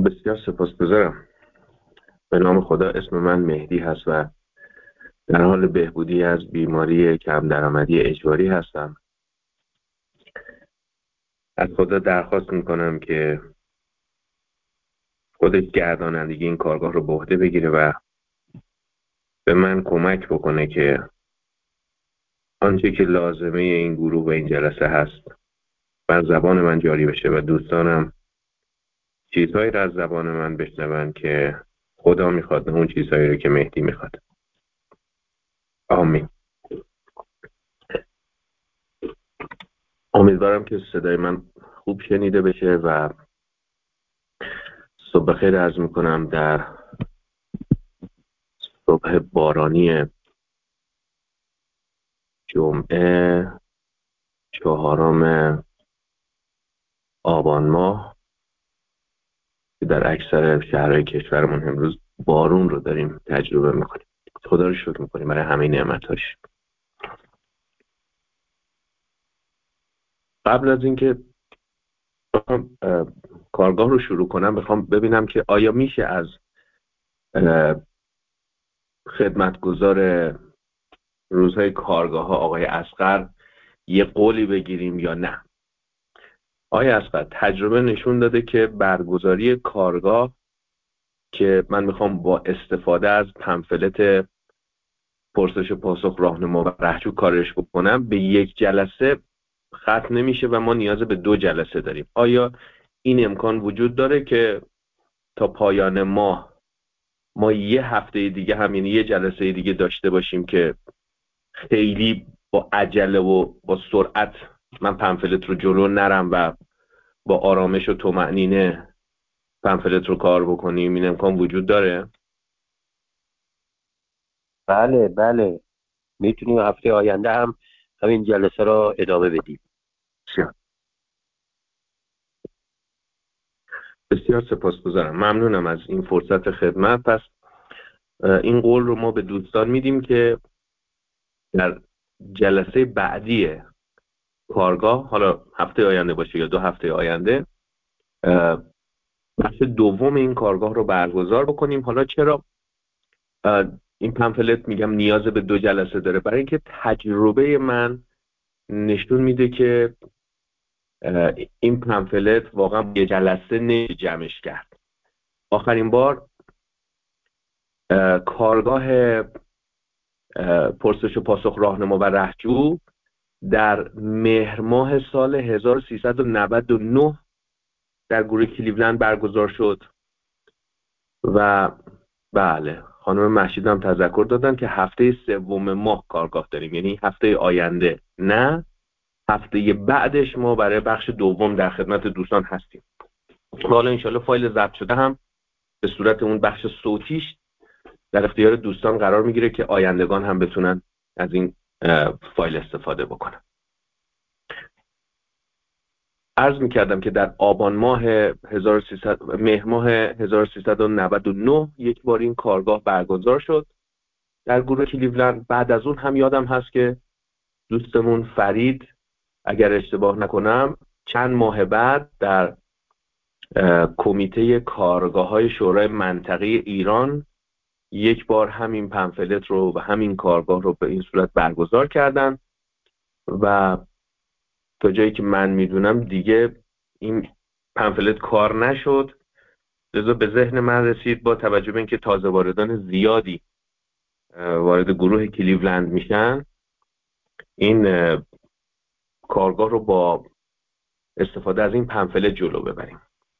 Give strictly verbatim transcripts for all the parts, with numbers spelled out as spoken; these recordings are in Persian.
بسیار سپاسگزارم. به نام خدا، اسم من مهدی هست و در حال بهبودی از بیماری کم درآمدی اجباری هستم. از خدا درخواست میکنم که خودش گردانندگی این کارگاه رو به عهده بگیره و به من کمک بکنه که آنچه که لازمه این گروه و این جلسه هست بر زبان من جاری بشه و دوستانم چیزهایی را از زبان من بشنون که خدا میخواد، نه اون چیزهایی رو که مهدی میخواد. آمین. امیدوارم که صدای من خوب شنیده بشه و صبح خیر عرض میکنم در صبح بارانی جمعه چهارم آبان ماه که در اکثر شهرهای کشورمون امروز بارون رو داریم تجربه میکنیم. خدا رو شکر میکنیم برای همه نعمتاش. قبل از اینکه بخوام کارگاه رو شروع کنم بخوام ببینم که آیا میشه از خدمتگزار روزهای کارگاه ها آقای اصغر یه قولی بگیریم یا نه. آقای اصغر، تجربه نشون داده که برگزاری کارگاه که من میخوام با استفاده از پمفلت پرسش و پاسخ راهنما و رهجو کارش بکنم به یک جلسه ختم نمیشه و ما نیاز به دو جلسه داریم. آیا این امکان وجود داره که تا پایان ماه ما یه هفته دیگه هم، یعنی یه جلسه دیگه داشته باشیم که خیلی با عجله و با سرعت من پمفلت رو جلو نرم و با آرامش و طمأنینه پمفلت رو کار بکنیم؟ این امکان وجود داره؟ بله بله، میتونیم هفته آینده هم همین جلسه را ادامه بدیم. بسیار بسیار سپاسگزارم، ممنونم از این فرصت خدمت. پس این قول رو ما به دوستان میدیم که در جلسه بعدی کارگاه، حالا هفته آینده باشه یا دو هفته آینده، بخش دوم این کارگاه رو برگزار بکنیم. حالا چرا این پمفلت میگم نیاز به دو جلسه داره؟ برای اینکه تجربه من نشون میده که این پمفلت واقعا یه جلسه نمیشه جمعش کرد. آخرین بار کارگاه پرسش و پاسخ راهنما و رهجو در مهر ماه سال هزار و سیصد و نود و نه در گروه کلیولند برگزار شد و بله، خانم مهشید هم تذکر دادن که هفته سوم ماه کارگاه داریم، یعنی هفته آینده نه، هفته بعدش ما برای بخش دوم در خدمت دوستان هستیم. حالا انشالله فایل ضبط شده هم به صورت اون بخش صوتیش در اختیار دوستان قرار میگیره که آیندگان هم بتونن از این فایل استفاده بکنن. عرض میکردم که در آبان ماه هزار و سیصد مهر ماه هزار و سیصد و نود و نه یک بار این کارگاه برگزار شد در گروه کلیولند. بعد از اون هم یادم هست که دوستمون فرید، اگر اشتباه نکنم، چند ماه بعد در کمیته کارگاه‌های شورای منطقه ایران یک بار همین پمفلت رو و همین کارگاه رو به این صورت برگزار کردن و تا جایی که من میدونم دیگه این پمفلت کار نشد. لذا به ذهن من رسید با توجه به اینکه تازه واردان زیادی وارد گروه کلیولند میشن، این کارگاه رو با استفاده از این پمفلت جلو ببریم.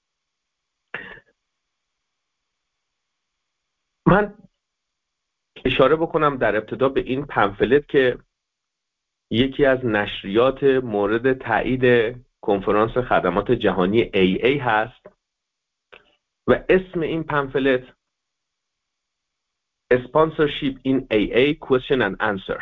من اشاره بکنم در ابتدا به این پمفلت که یکی از نشریات مورد تایید کنفرانس خدمات جهانی ای ای هست و اسم این پمفلت Sponsorship in ای ای Question and Answer،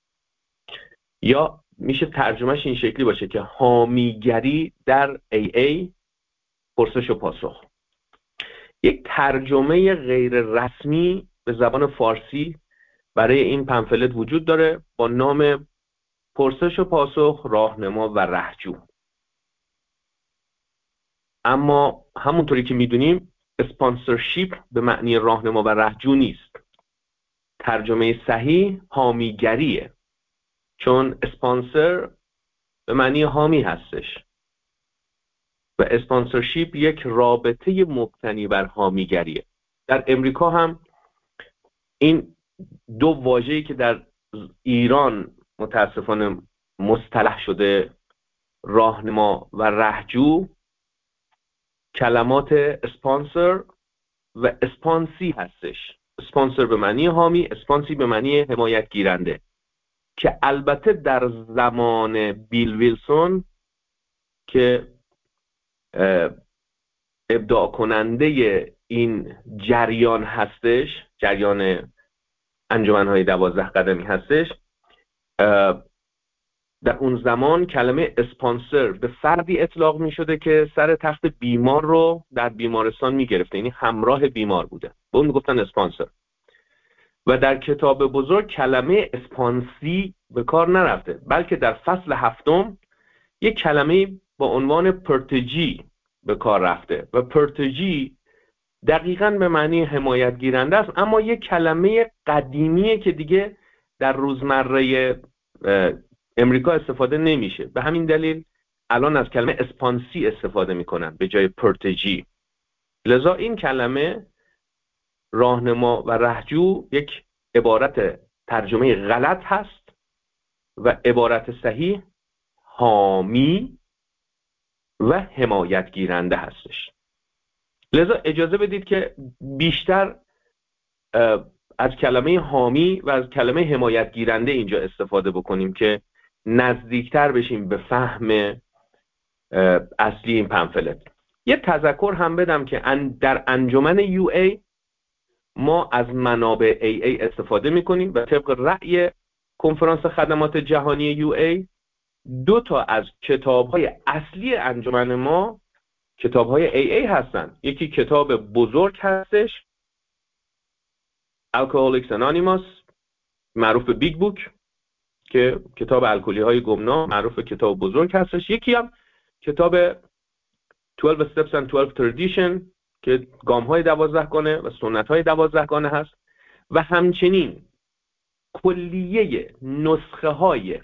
یا میشه ترجمهش این شکلی باشه که حامیگری در ای ای پرسش و پاسخ. یک ترجمه غیر رسمی به زبان فارسی برای این پمفلت وجود داره با نام پرسش و پاسخ راهنما و رهجو. اما همونطوری که میدونیم اسپانسرشیپ به معنی راهنما و رهجو نیست. ترجمه صحیح حامیگریه، چون اسپانسر به معنی حامی هستش و اسپانسرشیپ یک رابطه مبتنی بر حامیگریه. در امریکا هم این دو واژه‌ای که در ایران متاسفانه مصطلح شده، راهنما و رهجو، کلمات اسپانسر و اسپانسی هستش. اسپانسر به معنی حامی، اسپانسی به معنی حمایت گیرنده، که البته در زمان بیل ویلسون که ابداع کننده این جریان هستش، جریان انجمن‌های دوازده قدمی هستش، در اون زمان کلمه اسپانسر به فردی اطلاق می شده که سر تخت بیمار رو در بیمارستان می گرفته، یعنی همراه بیمار بوده، به اون می گفتن اسپانسر. و در کتاب بزرگ کلمه اسپانسی به کار نرفته، بلکه در فصل هفتم یک کلمه با عنوان پرتجی به کار رفته و پرتجی دقیقاً به معنی حمایت گیرنده است، اما یک کلمه قدیمیه که دیگه در روزمره امریکا استفاده نمیشه. به همین دلیل الان از کلمه اسپانسی استفاده میکنن به جای پرتجی. لذا این کلمه راهنما و رهجو یک عبارت ترجمه غلط هست و عبارت صحیح حامی و حمایت گیرنده هستش. لذا اجازه بدید که بیشتر از کلمه حامی و از کلمه حمایت گیرنده اینجا استفاده بکنیم که نزدیکتر بشیم به فهم اصلی این پمفلت. یه تذکر هم بدم که در انجمن یو ای ما از منابع ای ای استفاده میکنیم و طبق رأی کنفرانس خدمات جهانی یو ای دو تا از کتاب‌های اصلی انجمن ما کتاب‌های ای ای هستن. یکی کتاب بزرگ هستش، Alcoholics Anonymous، معروف به بیگ بوک، که کتاب الکلی‌های گمنام معروف به کتاب بزرگ هستش. یکی هم کتاب twelve Steps and twelve Tradition که گام‌های دوازدهگانه و سنت‌های دوازدهگانه هست، و همچنین کلیه نسخه‌های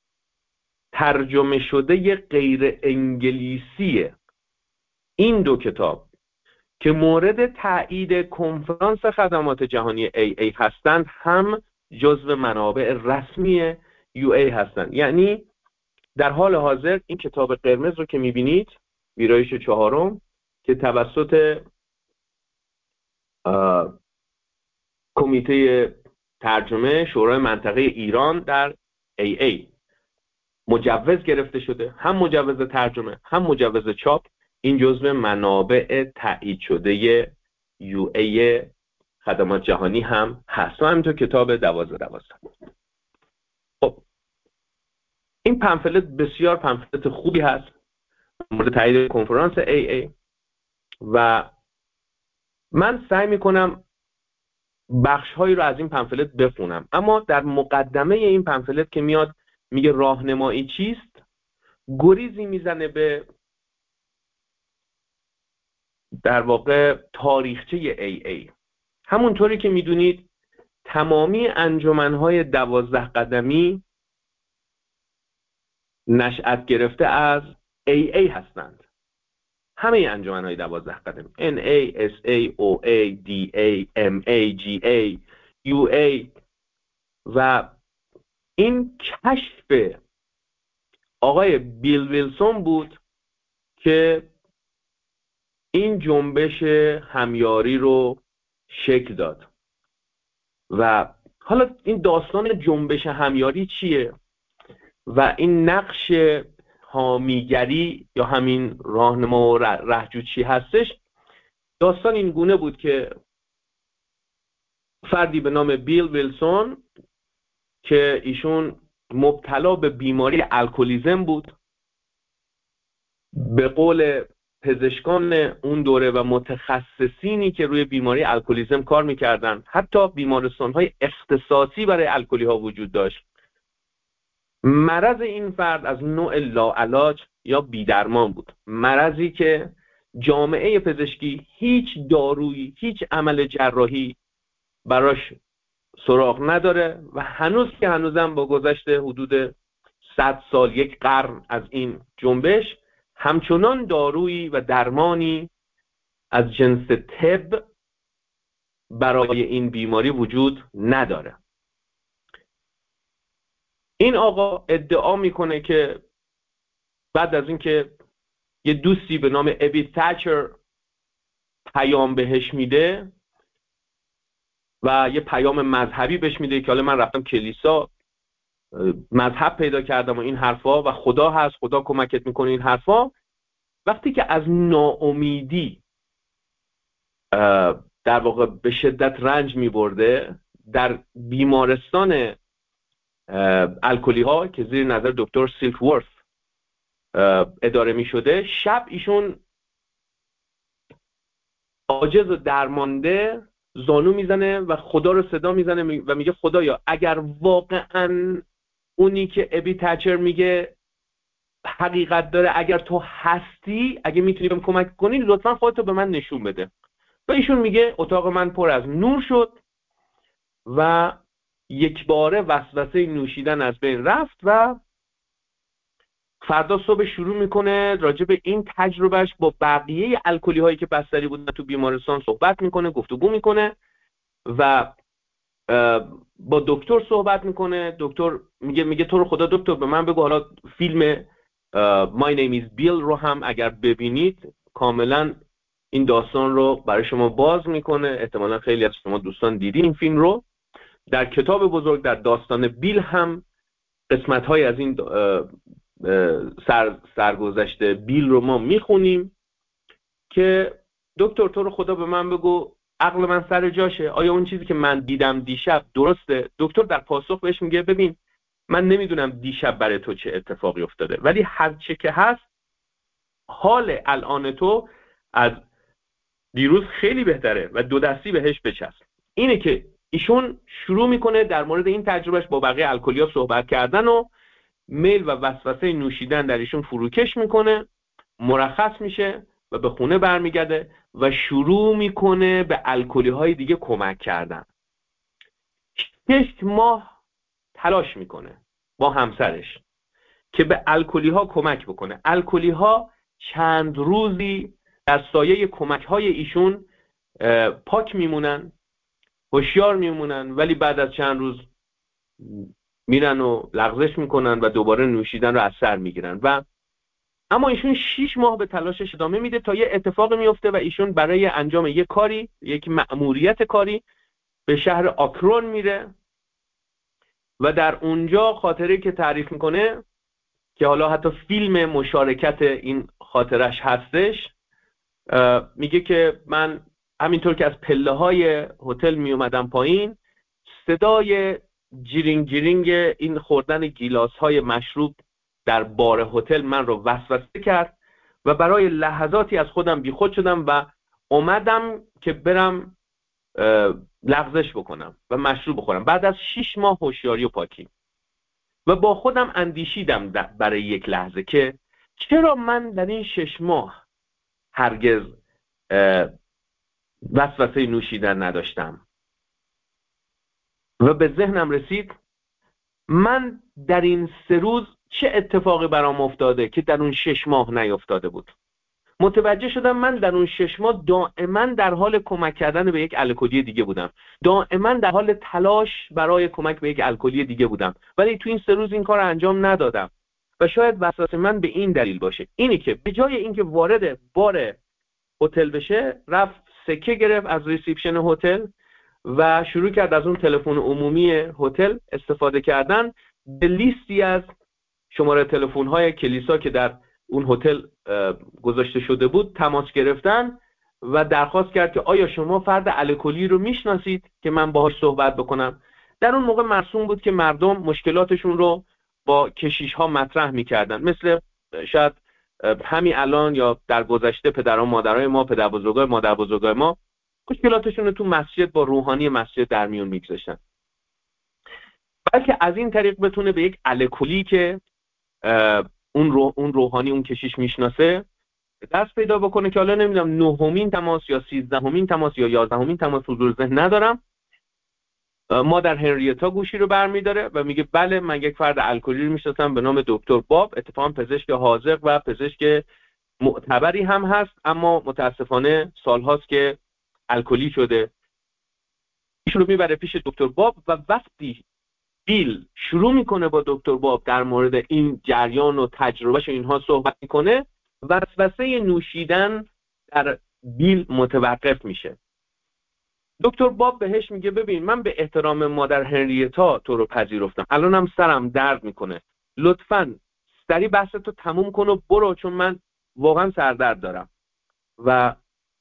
ترجمه شده غیر انگلیسی این دو کتاب که مورد تایید کنفرانس خدمات جهانی ای ای هستند هم جزو منابع رسمی یو ای هستند. یعنی در حال حاضر این کتاب قرمز رو که میبینید، ویرایش چهارم، که توسط کمیته ترجمه شورای منطقه ایران در ای ای مجوز گرفته شده، هم مجوز ترجمه هم مجوز چاپ، این جزو منابع تایید شده یو ای خدمات جهانی هم هست و همینطور کتاب دوازده دوازده. خب این پمفلت بسیار پمفلت خوبی هست مورد تایید کنفرانس ای ای و من سعی میکنم بخش هایی رو از این پمفلت بخونم، اما در مقدمه این پمفلت که میاد میگه راهنمایی چیست، گریزی میزنه به در واقع تاریخچه ای ای. همونطوری که میدونید تمامی انجمنهای دوازده قدمی نشأت گرفته از ای ای هستند. همه انجمنهای دوازده قدمی ان ای، اس ای، او ای، دی ای، ام ای، جی ای، یو ای، و این کشف آقای بیل ویلسون بود که این جنبش همیاری رو شکل داد. و حالا این داستان جنبش همیاری چیه و این نقش حامیگری یا همین راهنما و رهجو چی هستش؟ داستان این گونه بود که فردی به نام بیل ویلسون که ایشون مبتلا به بیماری الکلیزم بود، به قول پزشکان اون دوره و متخصصینی که روی بیماری الکلیزم کار میکردن، حتی بیمارستان‌های اختصاصی برای الکلی ها وجود داشت، مرض این فرد از نوع لاعلاج یا بیدرمان بود. مرضی که جامعه پزشکی هیچ دارویی، هیچ عمل جراحی براش سراغ نداره و هنوز که هنوزم با گذشت حدود صد سال، یک قرن از این جنبش، همچنان دارویی و درمانی از جنس طب برای این بیماری وجود نداره. این آقا ادعا میکنه که بعد از اینکه یه دوستی به نام ابی تچر پیام بهش میده و یه پیام مذهبی بهش میده که حالا من رفتم کلیسا مذهب پیدا کردم و این حرفا و خدا هست، خدا کمکت میکنه، این حرفا، وقتی که از ناامیدی در واقع به شدت رنج میبرده، در بیمارستان الکلی ها که زیر نظر دکتر سیلکورث اداره میشده، شب ایشون عاجز و درمانده زانو میزنه و خدا رو صدا میزنه و میگه خدایا اگر واقعا اونی که ابی تچر میگه حقیقت داره، اگر تو هستی، اگه میتونی بهم کمک کنی، لطفا خودتو به من نشون بده. و ایشون میگه اتاق من پر از نور شد و یک باره وسوسه نوشیدن از بین رفت و فردا صبح شروع میکنه راجع به این تجربهش با بقیه الکلی هایی که بستری بودن تو بیمارستان صحبت میکنه، گفتگو میکنه و با دکتر صحبت میکنه. دکتر میگه میگه تو رو خدا دکتر به من بگو حالا فیلم My Name is Bill رو هم اگر ببینید کاملا این داستان رو برای شما باز میکنه. احتمالا خیلی از شما دوستان دیدین این فیلم رو. در کتاب بزرگ در داستان بیل هم قسمت های از این سر سرگذشت بیل رو ما میخونیم که دکتر تو رو خدا به من بگو عقل من سر جاشه، آیا اون چیزی که من دیدم دیشب درسته؟ دکتر در پاسخ بهش میگه ببین من نمیدونم دیشب برای تو چه اتفاقی افتاده، ولی هر چه که هست حال الان تو از دیروز خیلی بهتره و دو دستی بهش بچسب. اینه که ایشون شروع میکنه در مورد این تجربهش با بقیه الکلیا صحبت کردن و میل و وسوسه نوشیدن در ایشون فروکش میکنه، مرخص میشه و به خونه برمیگرده و شروع میکنه به الکلی های دیگه کمک کردن. شش ماه تلاش میکنه با همسرش که به الکلی ها کمک بکنه. الکلی ها چند روزی در سایه کمک های ایشون پاک میمونن، هوشیار میمونن، ولی بعد از چند روز میرن و لغزش میکنن و دوباره نوشیدن رو از سر میگیرن. و اما ایشون شش ماه به تلاشش ادامه میده تا یه اتفاق میفته و ایشون برای انجام یک کاری، یک مأموریت کاری به شهر آکرون میره و در اونجا خاطره که تعریف میکنه که حالا حتی فیلم مشارکت این خاطرش هستش، میگه که من همینطور که از پله های هتل می اومدم پایین، صدای جیرینگ جیرینگ این خوردن گیلاس های مشروب در بار هتل من رو وسوسه کرد و برای لحظاتی از خودم بیخود شدم و اومدم که برم لغزش بکنم و مشروب بخورم بعد از شش ماه هوشیاری و پاکی. و با خودم اندیشیدم برای یک لحظه که چرا من در این شش ماه هرگز وسوسه نوشیدن نداشتم. و به ذهنم رسید من در این سه روز چه اتفاقی برام افتاده که در اون شش ماه نیفتاده بود. متوجه شدم من در اون شش ماه دائما در حال کمک کردن به یک الکلی دیگه بودم، دائما در حال تلاش برای کمک به یک الکلی دیگه بودم، ولی تو این سه روز این کار رو انجام ندادم. و شاید وسوسه من به این دلیل باشه، اینی که به جای اینکه وارد بار هتل بشه، رفت سکه گرفت از ریسیپشن هتل و شروع کرد از اون تلفن عمومی هتل استفاده کردن، به لیستی از شماره تلفن‌های کلیسا که در اون هتل گذاشته شده بود تماس گرفتن و درخواست کرد که آیا شما فرد الکلی رو میشناسید که من باهاش صحبت بکنم. در اون موقع مرسوم بود که مردم مشکلاتشون رو با کشیش‌ها مطرح می‌کردن، مثل شاید همین الان یا در گذشته پدران مادرای ما، پدر بزرگای مادر بزرگای ما مشکلاتشون رو تو مسجد با روحانی مسجد در میون می‌گذاشتن، بلکه از این طریق بتونه به یک الکلی که اون رو اون روحانی اون کشیش میشناسه دست پیدا بکنه که حالا نمیدونم نهمین تماس یا سیزدهمین تماس یا یازدهمین تماس حضور ذهن ندارم. مادر هنریتا گوشی رو برمیداره و میگه بله من یک فرد الکلی رو میشناسم به نام دکتر باب، اتفاقا پزشک حاذق و پزشک معتبری هم هست، اما متاسفانه سالهاست که الکلی شده. ایشون رو میبره پیش دکتر باب و وقتی بیل شروع میکنه با دکتر باب در مورد این جریان و تجربهش و اینها صحبت میکنه، وسوسه نوشیدن در بیل متوقف میشه. دکتر باب بهش میگه ببین من به احترام مادر هنریتا تو رو پذیرفتم، الانم سرم درد میکنه، لطفاً سری بحثتو تموم کن و برو، چون من واقعا سردرد دارم. و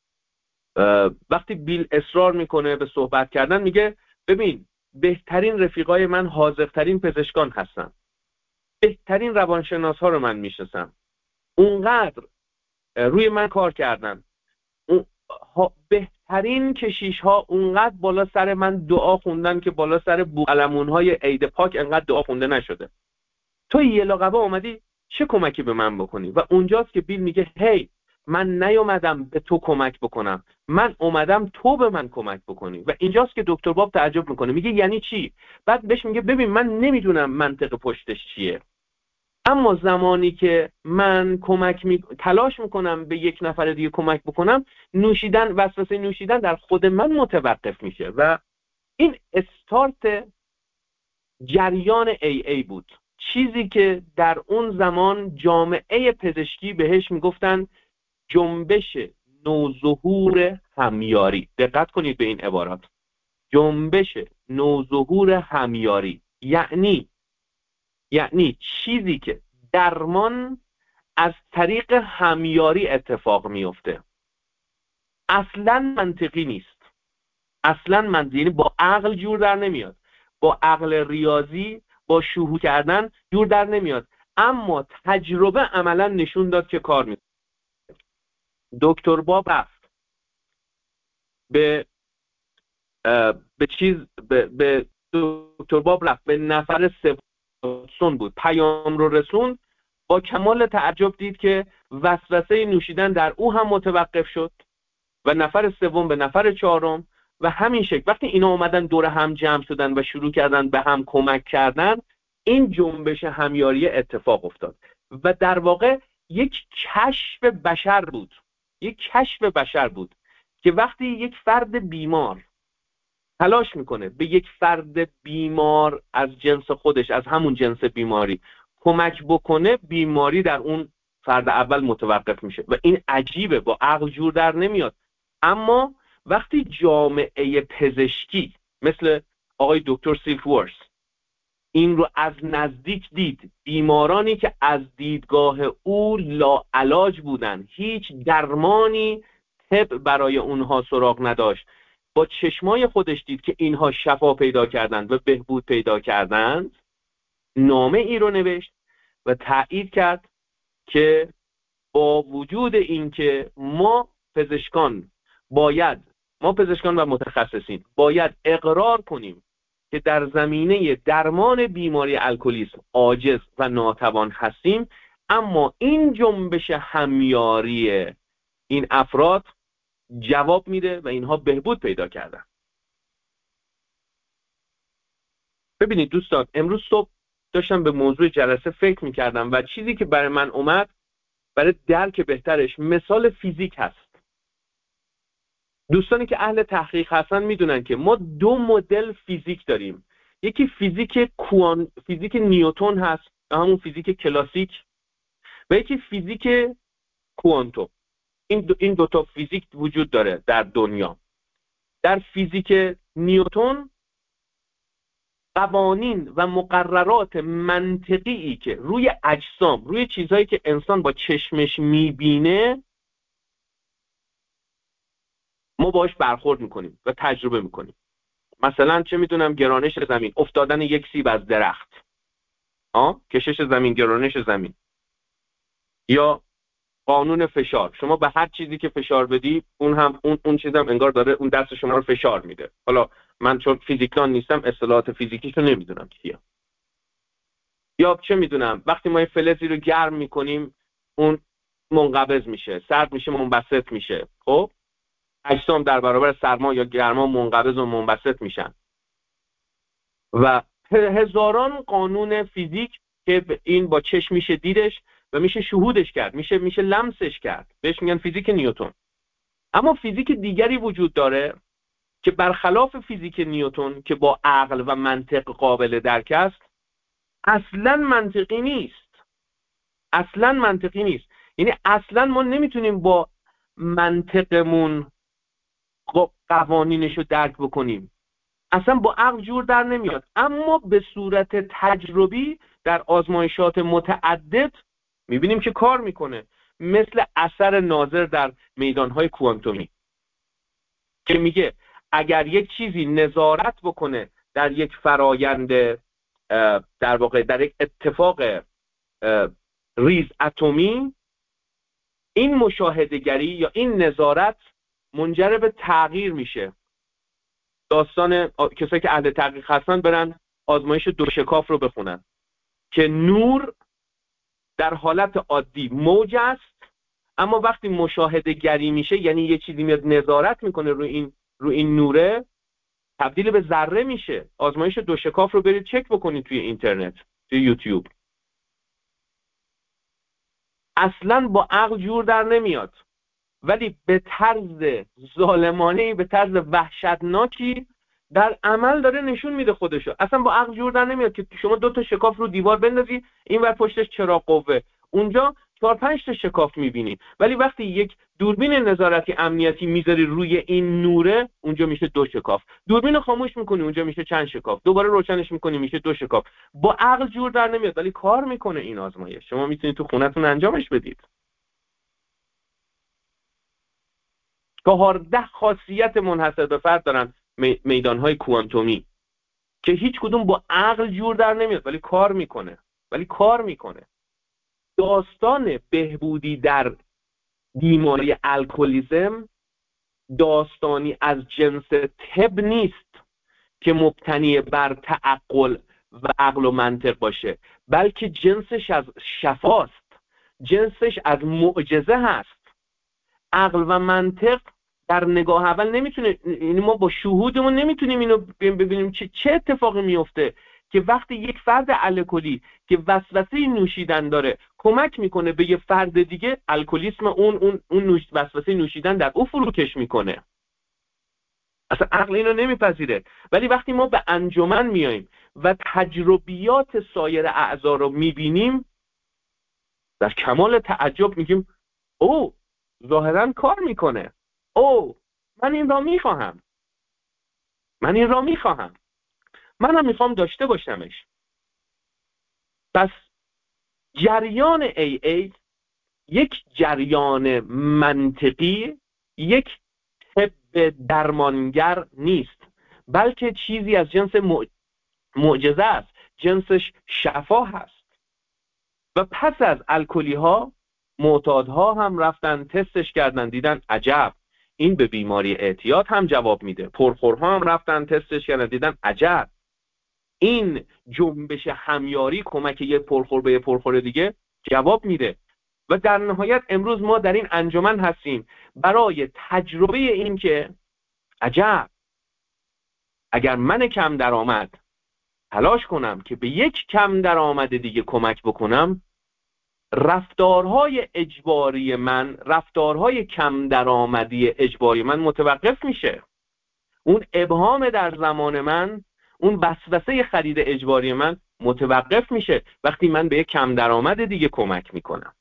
وقتی بیل اصرار میکنه به صحبت کردن میگه ببین بهترین رفیقای من حاذق‌ترین پزشکان هستن، بهترین روانشناس ها رو من میشناسم، اونقدر روی من کار کردن، اون بهترین کشیش ها اونقدر بالا سر من دعا خوندن که بالا سر بوقلمون های عید پاک انقدر دعا خونده نشده. تو یه لاقبه اومدی چه کمکی به من بکنی؟ و اونجاست که بیل میگه هی من نیومدم به تو کمک بکنم، من اومدم تو به من کمک بکنی. و اینجاست که دکتر باب تعجب میکنه، میگه یعنی چی؟ بعد بهش میگه ببین من نمیدونم منطق پشتش چیه، اما زمانی که من کمک می... تلاش میکنم به یک نفر دیگه کمک بکنم، نوشیدن وسوسه نوشیدن در خود من متوقف میشه. و این استارت جریان ای ای بود، چیزی که در اون زمان جامعه پزشکی بهش میگفتن جنبش نوظهور همیاری. دقت کنید به این عبارات، جنبش نوظهور همیاری، یعنی یعنی چیزی که درمان از طریق همیاری اتفاق میفته. اصلا منطقی نیست، اصلا منطقی، یعنی با عقل جور در نمیاد، با عقل ریاضی، با شهود کردن جور در نمیاد، اما تجربه عملا نشون داد که کار میکنه. دکتر باب رفت به به چیز به, به دکتر باب رفت به نفر سوم بود، پیام رو رسوند، با کمال تعجب دید که وسوسه نوشیدن در او هم متوقف شد و نفر سوم به نفر چهارم و همین شکل. وقتی اینا اومدن دور هم جمع شدن و شروع کردن به هم کمک کردن، این جنبش همیاری اتفاق افتاد و در واقع یک کشف بشر بود، یک کشف بشر بود که وقتی یک فرد بیمار تلاش میکنه به یک فرد بیمار از جنس خودش، از همون جنس بیماری کمک بکنه، بیماری در اون فرد اول متوقف میشه و این عجیبه، با عقل جور در نمیاد. اما وقتی جامعه پزشکی مثل آقای دکتر سیلکورس این رو از نزدیک دید، بیمارانی که از دیدگاه او لاعلاج بودن، هیچ درمانی طب برای اونها سراغ نداشت، با چشمای خودش دید که اینها شفا پیدا کردند و بهبود پیدا کردند، نامه ای رو نوشت و تایید کرد که با وجود اینکه ما پزشکان باید ما پزشکان و متخصصین باید اقرار کنیم که در زمینه درمان بیماری الکلیسم عاجز و ناتوان هستیم، اما این جنبش همیاری این افراد جواب میده و اینها بهبود پیدا کردن. ببینید دوستان، امروز صبح داشتم به موضوع جلسه فکر میکردم و چیزی که برای من اومد برای درک بهترش مثال فیزیک هست. دوستانی که اهل تحقیق هستن میدونن که ما دو مدل فیزیک داریم، یکی فیزیک کوان فیزیک نیوتن هست، همون فیزیک کلاسیک، و یکی فیزیک کوانتوم. این دو این دو تا فیزیک وجود داره در دنیا. در فیزیک نیوتن قوانین و مقررات منطقی که روی اجسام، روی چیزهایی که انسان با چشمش میبینه، ما باش برخورد میکنیم و تجربه میکنیم. مثلا چه میدونم گرانش زمین، افتادن یک سیب از درخت، آه؟ کشش زمین، گرانش زمین، یا قانون فشار. شما به هر چیزی که فشار بدی اون هم اون اون چیزم انگار داره اون دست شما رو فشار میده. حالا من چون فیزیکدان نیستم اصطلاحات فیزیکیشو نمیدونم چیه. یا چه میدونم وقتی ما یه فلزی رو گرم میکنیم اون منقبض میشه، سرد میشه منبسط میشه. خب اجسام در برابر سرما یا گرما منقبض و منبسط میشن و هزاران قانون فیزیک که این با چشم میشه دیدش و میشه شهودش کرد، میشه میشه لمسش کرد، بهش میگن فیزیک نیوتن. اما فیزیک دیگری وجود داره که برخلاف فیزیک نیوتن که با عقل و منطق قابل درک است، اصلا منطقی نیست. اصلا منطقی نیست. یعنی اصلا ما نمیتونیم با منطقمون قوانینش رو درک بکنیم، اصلا با عقل جور در نمیاد. اما به صورت تجربی در آزمایشات متعدد میبینیم که کار میکنه، مثل اثر ناظر در میدانهای کوانتومی که میگه اگر یک چیزی نظارت بکنه در یک فرایند، در واقع در یک اتفاق ریز اتمی، این مشاهده‌گری یا این نظارت منجر به تغییر میشه. داستان کسایی که اهل تحقیق هستن برن آزمایش دو شکاف رو بخونن که نور در حالت عادی موج است، اما وقتی مشاهده گری میشه، یعنی یه چیزی میاد نظارت میکنه روی این روی این نوره، تبدیل به ذره میشه. آزمایش دو شکاف رو برید چک بکنید توی اینترنت، توی یوتیوب. اصلا با عقل جور در نمیاد، ولی به طرز ظالمانه‌ای، به طرز وحشتناکی در عمل داره نشون میده خودشو. اصلا با عقل جور در نمیاد که شما دو تا شکاف رو دیوار بندازی، این ور پشتش چراغ قوه، اونجا چهار پنج تا شکاف میبینی، ولی وقتی یک دوربین نظارتی امنیتی میذاری روی این نوره، اونجا میشه دو شکاف. دوربین رو خاموش میکنی، اونجا میشه چند شکاف. دوباره روشنش میکنی، میشه دو شکاف. با عقل جور در نمیاد، ولی کار میکنه این آزمایش. شما میتونید تو خونتون انجامش بدید. چهارده خاصیت منحصر به فرد دارن میدانهای کوانتومی که هیچ کدوم با عقل جور در نمیاد، ولی کار میکنه ولی کار میکنه داستان بهبودی در بیماری الکلیسم داستانی از جنس طب نیست که مبتنی بر تعقل و عقل و منطق باشه، بلکه جنسش از شفاست، جنسش از معجزه هست. عقل و منطق در نگاه اول نمیتونه، یعنی ما با شهودمون نمیتونیم اینو ببینیم چه چه اتفاقی میفته که وقتی یک فرد الکلی که وسوسه نوشیدن داره کمک میکنه به یه فرد دیگه، الکلیسم اون اون اون نوش وسوسه نوشیدن در او فروکش میکنه. اصلا عقل اینو نمیپذیره. ولی وقتی ما به انجمن میایم و تجربیات سایر اعضا رو میبینیم، در کمال تعجب میگیم او ظاهرا کار میکنه، او من این را میخواهم، من این را میخواهم، منم میخوام داشته باشمش. پس جریان ای ای یک جریان منطقی، یک طب درمانگر نیست، بلکه چیزی از جنس معجزه است، جنسش شفا هست. و پس از الکلی ها معتادها هم رفتن تستش کردن، دیدن عجب این به بیماری اعتیاد هم جواب میده. پرخورها هم رفتن تستش کردن، دیدن عجب این جنبش همیاری کمک یه پرخور به یه پرخور دیگه جواب میده. و در نهایت امروز ما در این انجمن هستیم برای تجربه این که عجب اگر من کم درآمد تلاش کنم که به یک کم درآمد دیگه کمک بکنم، رفتارهای اجباری من، رفتارهای کم درآمدی اجباری من متوقف میشه. اون ابهام در زمان من، اون وسوسه خرید اجباری من متوقف میشه وقتی من به یک کم درآمد دیگه کمک میکنم.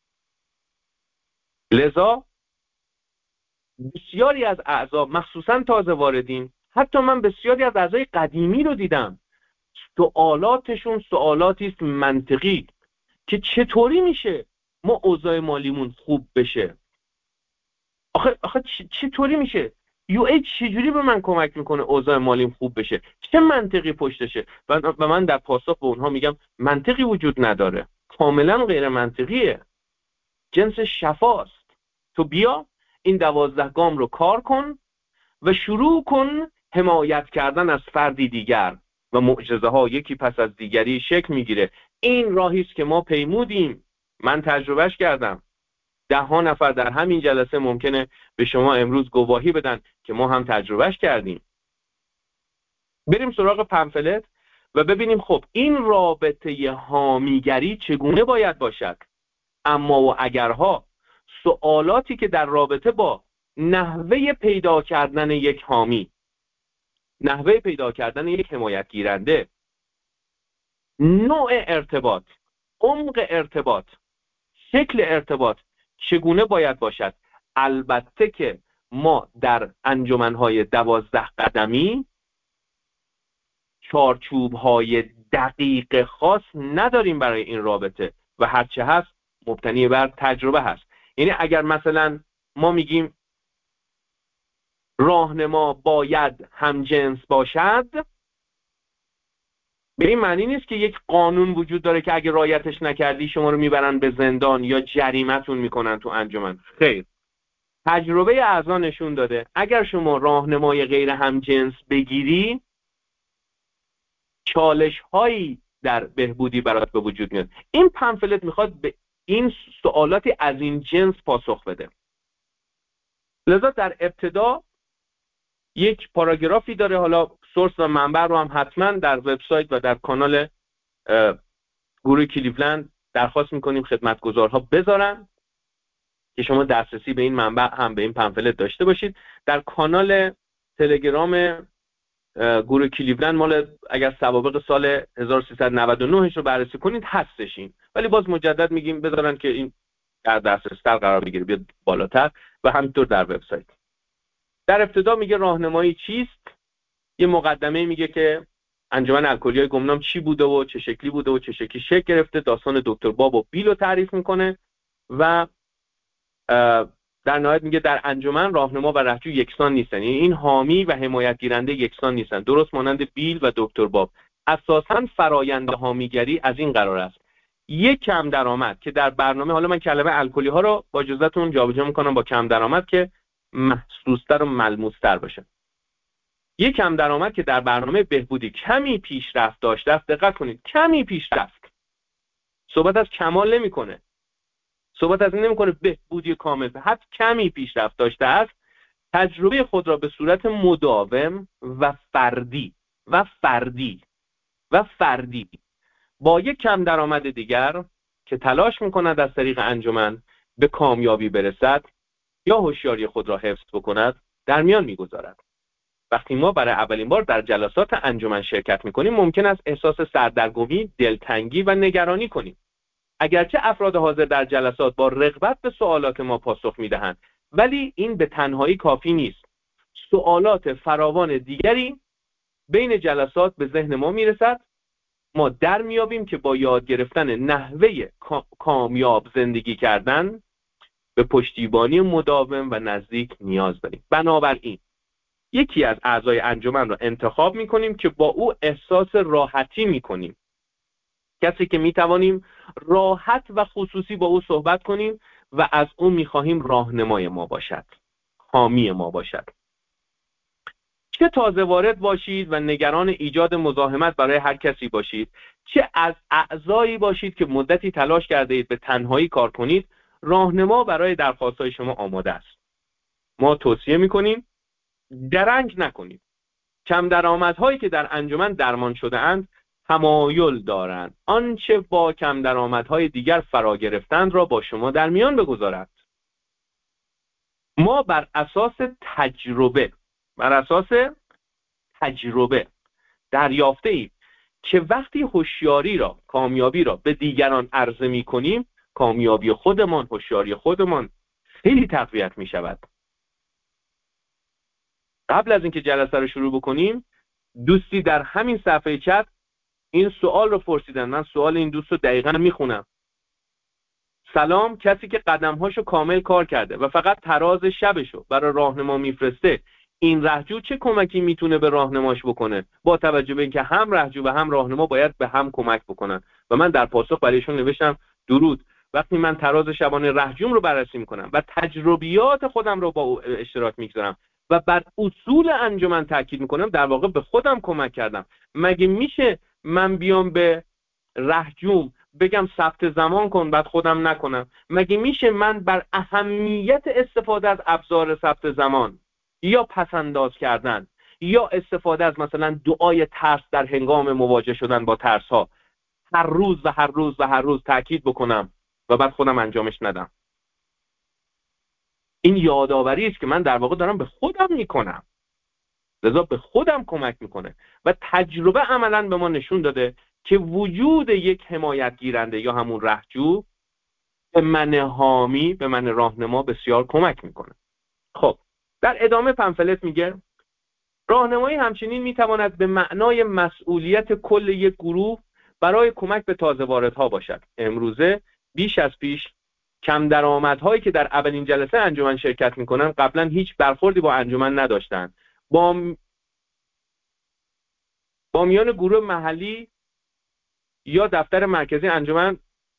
لذا بسیاری از اعضا، مخصوصا تازه واردین، حتی من بسیاری از اعضای قدیمی رو دیدم، سوالاتشون سوالاتی است منطقی که چطوری میشه ما اوضاع مالیمون خوب بشه. آخه آخه چطوری میشه یو ای چجوری به من کمک میکنه اوضاع مالیم خوب بشه؟ چه منطقی پشتشه؟ و من در پاسخ به اونها میگم منطقی وجود نداره، کاملا غیر منطقیه، جنس شفاست. تو بیا این دوازده گام رو کار کن و شروع کن حمایت کردن از فردی دیگر و معجزه ها یکی پس از دیگری شکل میگیره. این راهی است که ما پیمودیم، من تجربهش کردم. ده ها نفر در همین جلسه ممکنه به شما امروز گواهی بدن که ما هم تجربهش کردیم. بریم سراغ پمفلت و ببینیم خب این رابطه حامیگری چگونه باید باشد. اما و اگرها، سوالاتی که در رابطه با نحوه پیدا کردن یک حامی، نحوه پیدا کردن یک حمایت گیرنده، نوع ارتباط، عمق ارتباط، شکل ارتباط چگونه باید باشد. البته که ما در انجمنهای دوازده قدمی چارچوب‌های دقیق خاص نداریم برای این رابطه و هرچه هست مبتنی بر تجربه هست. یعنی اگر مثلا ما میگیم راهنما باید همجنس باشد، به این معنی نیست که یک قانون وجود داره که اگر رعایتش نکردی شما رو میبرن به زندان یا جریمتون میکنن تو انجمن. خیر، تجربه اعضا نشون داده اگر شما راهنمای غیر همجنس بگیری، چالش هایی در بهبودی برات به وجود میاد. این پمفلت میخواد به این سوالاتی از این جنس پاسخ بده. لذا در ابتدا یک پاراگرافی داره، حالا سورس و منبع رو هم حتما در وبسایت و در کانال گروه کلیولند درخواست میکنیم خدمتگزارها بذارن که شما دسترسی به این منبع هم به این پمفلت داشته باشید. در کانال تلگرام گروه کلیولند مال اگر سوابق سال هزار و سیصد و نود و نه رو بررسی کنید هستش این، ولی باز مجدد میگیم بذارن که این در دسترس تر قرار بگیره، بیاد بالاتر، و همینطور در وبسایت. در ابتدا میگه راهنمایی چیست، یه مقدمه میگه که انجمن الکلیای گمنام چی بوده و چه شکلی بوده و چه شکلی شکل گرفته، داستان دکتر باب و بیل رو تعریف میکنه و در نهایت میگه در انجمن راهنما و رهجو یکسان نیستن، یعنی این حامی و حمایت گیرنده یکسان نیستن، درست مانند بیل و دکتر باب. اساساً فرایند حامیگری از این قرار است یک کم درآمد که در برنامه، حالا من کلمه الکلی ها رو با اجازهتون جابجا میکنم با کم درآمد که محسوس‌تر و ملموس‌تر باشه. یک کم درآمد که در برنامه بهبودی کمی پیشرفت داشته است، دقت کنید، کمی پیشرفت، صحبت از کمال نمیکنه، صحبت از این نمیکنه بهبودی کامل، حتی کمی پیشرفت داشته است، تجربه خود را به صورت مداوم و فردی و فردی و فردی با یک کم درآمد دیگر که تلاش میکند از طریق انجمن به کامیابی برسد یا هوشیاری خود را حفظ بکند در میان میگذارد. وقتی ما برای اولین بار در جلسات انجمن شرکت میکنیم ممکن است احساس سردرگمی، دلتنگی و نگرانی کنیم. اگرچه افراد حاضر در جلسات با رغبت به سوالات ما پاسخ میدهند، ولی این به تنهایی کافی نیست. سوالات فراوان دیگری بین جلسات به ذهن ما میرسد. ما در میابیم که با یاد گرفتن نحوه کامیاب زندگی کردن به پشتیبانی مداوم و نزدیک نیاز داریم. بنابراین یکی از اعضای انجمن را انتخاب میکنیم که با او احساس راحتی میکنیم، کسی که میتوانیم راحت و خصوصی با او صحبت کنیم و از او میخواهیم راهنمای ما باشد، حامی ما باشد. چه تازه وارد باشید و نگران ایجاد مزاحمت برای هر کسی باشید، چه از اعضایی باشید که مدتی تلاش کرده اید به تنهایی کار کنید، راهنما برای درخواست‌های شما آماده است. ما توصیه میکنیم درنگ نکنید. کم درآمدهایی که در انجمن درمان شده اند تمایل دارند آنچه با کم درآمدهای دیگر فرا گرفتند را با شما در میان بگذارند. ما بر اساس تجربه بر اساس تجربه دریافته ایم که وقتی هوشیاری را، کامیابی را به دیگران عرضه می کنیم، کامیابی خودمان، هوشیاری خودمان خیلی تقویت می شود. قبل از اینکه جلسه رو شروع بکنیم، دوستی در همین صفحه چت این سوال رو پرسیدن. من سوال این دوست رو دقیقاً میخونم. سلام، کسی که قدمهاشو کامل کار کرده و فقط تراز شبشو برای راهنما میفرسته، این رهجو چه کمکی میتونه به راهنماش بکنه، با توجه به اینکه هم رهجو و هم راهنما باید به هم کمک بکنن؟ و من در پاسخ برایشون نوشتم درود، وقتی من تراز شبانه رهجوم رو بررسی میکنم و تجربیات خودم رو با او اشتراک میگذارم و بر اصول انجمن تاکید میکنم، در واقع به خودم کمک کردم. مگه میشه من بیام به رهجوم بگم ثبت زمان کن بعد خودم نکنم؟ مگه میشه من بر اهمیت استفاده از ابزار ثبت زمان یا پسنداز کردن یا استفاده از مثلا دعای ترس در هنگام مواجه شدن با ترس ها هر روز و هر روز و هر روز تاکید بکنم و بعد خودم انجامش ندم؟ این یادآوری است که من در واقع دارم به خودم میکنم، لذا به خودم کمک میکنه و تجربه عملا به ما نشون داده که وجود یک حمایت گیرنده یا همون رهجو به من حامی، به من راهنما بسیار کمک میکنه. خب در ادامه پمفلت میگه راهنمایی همچنین میتواند به معنای مسئولیت کل یک گروه برای کمک به تازه واردها باشد. امروزه بیش از پیش کم درآمدهایی که در اولین جلسه انجمن شرکت میکنن قبلا هیچ برخوردی با انجمن نداشتند. با با میان گروه محلی یا دفتر مرکزی انجمن،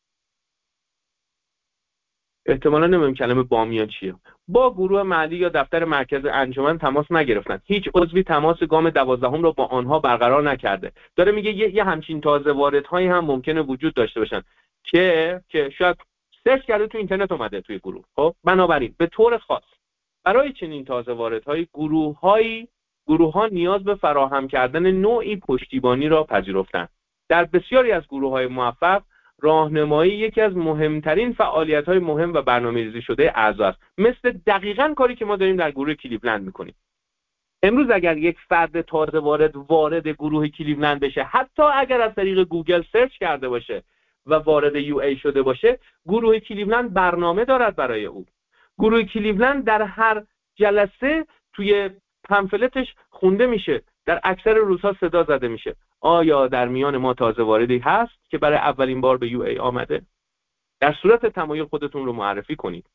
احتمالا نمیدونم کلمه بامیان چیه، با گروه محلی یا دفتر مرکز انجمن تماس نگرفتن. هیچ عضوی تماس گام دوازدهم را با آنها برقرار نکرده. داره میگه یه, یه همچین تازه واردهایی هم ممکنه وجود داشته باشن که که شاید سرچ کرده تو اینترنت اومده توی گروه. خب بنابراین به طور خاص برای چنین تازه واردهایی گروه‌هایی گروه‌ها نیاز به فراهم کردن نوعی پشتیبانی را پذیرفتند. در بسیاری از گروه‌های موفق راهنمایی یکی از مهمترین فعالیت‌های مهم و برنامه‌ریزی شده اعضا است، مثل دقیقاً کاری که ما داریم در گروه کلیولند می‌کنیم. امروز اگر یک فرد تازه وارد وارد گروه کلیولند بشه، حتی اگر از طریق گوگل سرچ کرده باشه و وارد یو ای شده باشه، گروه کلیولند برنامه دارد برای او. گروه کلیولند در هر جلسه توی پمفلتش خونده میشه، در اکثر روزها صدا زده میشه. آیا در میان ما تازه واردی هست که برای اولین بار به یو ای آمده؟ در صورت تمایل خودتون رو معرفی کنید.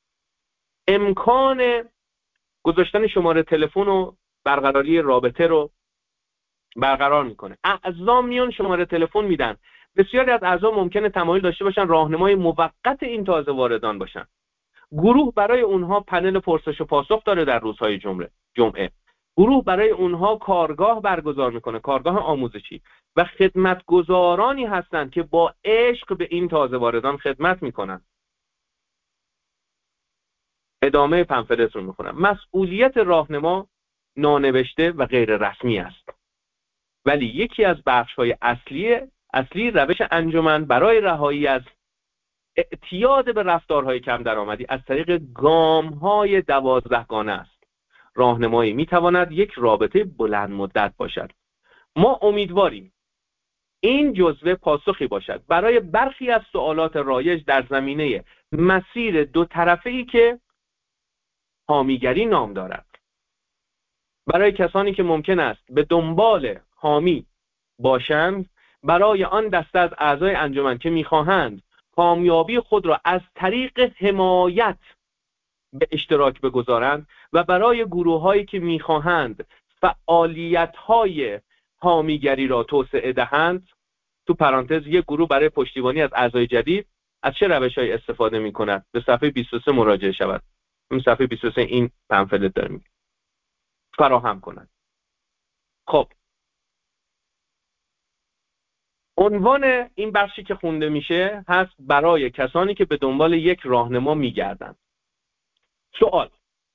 امکان گذاشتن شماره تلفن و برقراری رابطه رو برقرار میکنه. اعضا میان شماره تلفن میدن. بسیاری از اعضا ممکنه تمایل داشته باشن راهنمای موقت این تازه واردان باشن. گروه برای اونها پنل پرسش و پاسخ داره در روزهای جمعه. جمعه گروه برای اونها کارگاه برگزار میکنه، کارگاه آموزشی، و خدمتگزارانی هستند که با عشق به این تازه واردان خدمت میکنن. ادامه پمفلت رو میخونم. مسئولیت راهنما نانوشته و غیر رسمی است، ولی یکی از بخش‌های اصلی اصلی روش انجمن برای رهایی از اعتیاد به رفتارهای کم درآمدی از طریق گام‌های دوازدهگانه است. راهنمایی میتواند یک رابطه بلند مدت باشد. ما امیدواریم این جزوه پاسخی باشد برای برخی از سوالات رایج در زمینه مسیر دو طرفه‌ای که حامیگری نام دارد. برای کسانی که ممکن است به دنبال حامی باشند، برای آن دسته از اعضای انجمن که می‌خواهند کامیابی خود را از طریق حمایت به اشتراک بگذارند، و برای گروه‌هایی که می‌خواهند فعالیت‌های حامیگری را توسعه دهند، تو پرانتز یک گروه برای پشتیبانی از اعضای جدید از چه روش‌هایی استفاده می‌کند؟ به صفحه بیست و سه مراجعه شود. این صفحه بیست و سه این پمفلت داره میگه فراهم کنند. خب عنوان این بخشی که خونده میشه هست برای کسانی که به دنبال یک راهنما می‌گردند. سوال: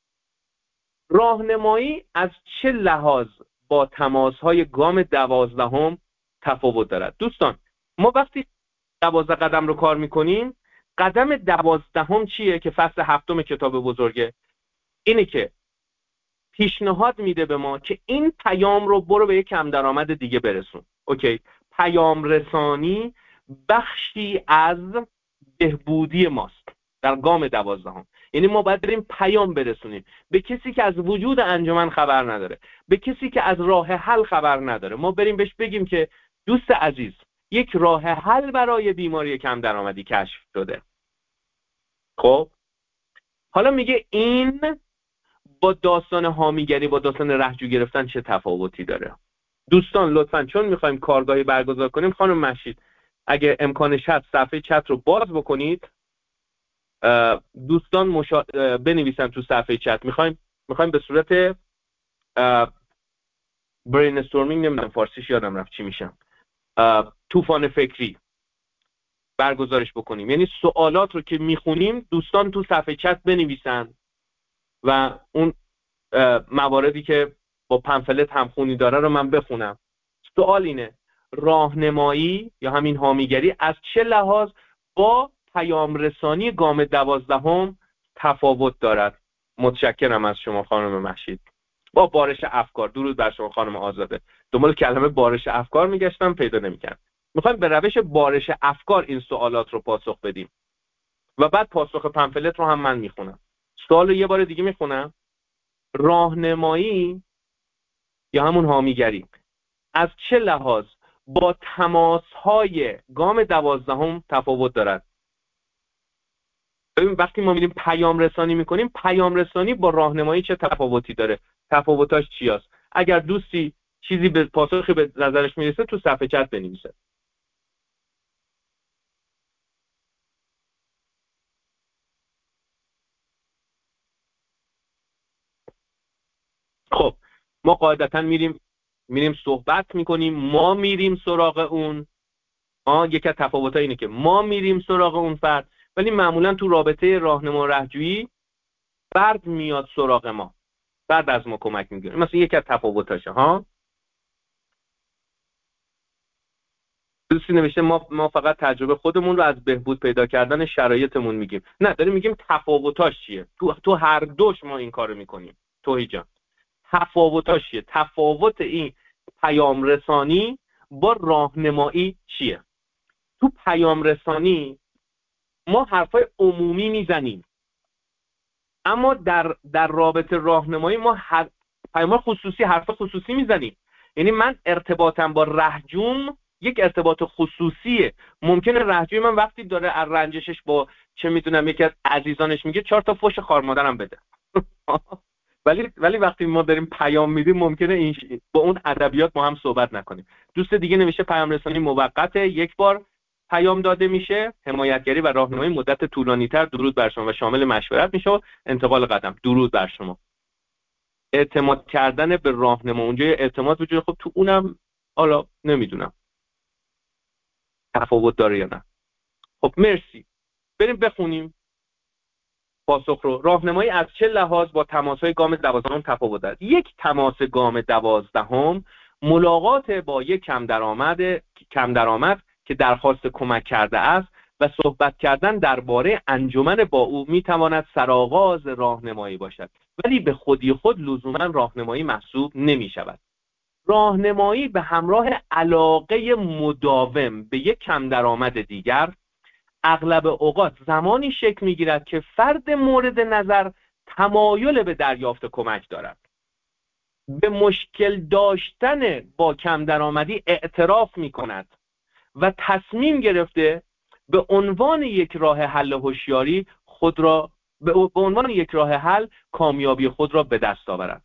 راهنمایی از چه لحاظ با تماس‌های گام دوازدهم تفاوت دارد؟ دوستان، ما وقتی دوازده قدم رو کار میکنیم، قدم دوازدهم چیه که فصل هفتم کتاب بزرگه؟ اینه که پیشنهاد میده به ما که این پیام رو برو به یک کم درآمد دیگه برسون. اوکی، پیام رسانی بخشی از بهبودی ماست در گام دوازدهم. یعنی ما باید بریم پیام برسونیم به کسی که از وجود انجمن خبر نداره، به کسی که از راه حل خبر نداره. ما بریم بهش بگیم که دوست عزیز، یک راه حل برای بیماری کم درآمدی کشف شده. خب حالا میگه این با داستان حامیگری، با داستان رهجو گرفتن چه تفاوتی داره؟ دوستان لطفاً چون میخوایم کارگاهی برگزار کنیم، خانم مشید اگه امکانش هست صفحه چت رو باز بکنید، دوستان مشا... بنویسن تو صفحه چت. میخوایم میخوایم به صورت برین استورمینگ، نمیدونم فارسیش یادم رفت چی میشم، طوفان فکری، برگزارش بکنیم. یعنی سوالات رو که میخونیم دوستان تو صفحه چت بنویسن و اون مواردی که با پنفلت همخونی داره رو من بخونم. سوال اینه: راهنمایی یا همین حامیگری از چه لحاظ با پیام رسانی گام دوازدهم تفاوت دارد؟ متشکرم از شما خانم مهشید. با بارش افکار. درود بر شما خانم آزاده. دنبال کلمه بارش افکار میگشتم پیدا نمیکردم. میخوایم به روش بارش افکار این سوالات رو پاسخ بدیم و بعد پاسخ پنفلت رو هم من میخونم. سوال رو یه بار دیگه میخونم: راهنمایی یا همون حامیگری از چه لحاظ با تماس‌های گام دوازدهم تفاوت دارد؟ ببین وقتی ما میریم پیام رسانی میکنیم، پیام رسانی با راهنمایی چه تفاوتی داره؟ تفاوتاش چی است؟ اگر دوستی چیزی به پاسخی به نظرش میرسه تو صفحه چت بنویسه. خب ما قاعدتا میریم میریم صحبت میکنیم، ما میریم سراغ اون. آه یکی از تفاوت‌ها اینه که ما میریم سراغ اون فرد، ولی معمولا تو رابطه راهنما رهجویی فرد میاد سراغ ما، فرد از ما کمک میگیره. مثلا یکی از تفاوتاشه ها. دوستی نوشته ما ما فقط تجربه خودمون رو از بهبود پیدا کردن شرایطمون میگیم. نه، داریم میگیم تفاوتاش چیه. تو تو هر دوش ما این کارو میکنیم. توهی جان، تفاوتاش چیه؟ تفاوت این پیام رسانی با راهنمایی چیه؟ تو پیام رسانی ما حرفای عمومی میزنیم، اما در در رابطه راهنمایی ما هر پیام خصوصی، حرف خصوصی میزنیم. یعنی من ارتباطم با رهجوم یک ارتباط خصوصیه. ممکنه رهجوی من وقتی داره از رنجشش با چه میدونم یکی از عزیزانش میگه چهار تا فوش خار مادرم بده. ولی ولی وقتی ما داریم پیام میدیم ممکنه این ش... با اون ادبیات ما هم صحبت نکنیم. دوست دیگه نوشته پیام رسانی موقته، یک بار پیام داده میشه. حمایتگری و راهنمایی مدت طولانی‌تر. درود بر شما و شامل مشورت میشه و انتقال قدم. درود بر شما. اعتماد کردن به راهنما، اونجا اعتماد وجود، خب تو اونم حالا نمیدونم تفاوت داره یا نه. خب مرسی. بریم بخونیم پاسخ رو. راهنمایی از چه لحاظ با تماس‌های گام دوازدهم تفاوت دارد؟ یک تماس گام دوازدهم ملاقات با یک کم درآمد کم درآمد که درخواست کمک کرده است و صحبت کردن درباره انجمن با او میتواند سرآغاز راهنمایی باشد، ولی به خودی خود لزوما راهنمایی محسوب نمی‌شود. راهنمایی به همراه علاقه مداوم به یک کم درآمد دیگر اغلب اوقات زمانی شکل میگیرد که فرد مورد نظر تمایل به دریافت کمک دارد. به مشکل داشتن با کم درآمدی اعتراف میکند و تصمیم گرفته به عنوان یک راه حل هوشیاری خود را به عنوان یک راه حل کامیابی خود را به دست آورد.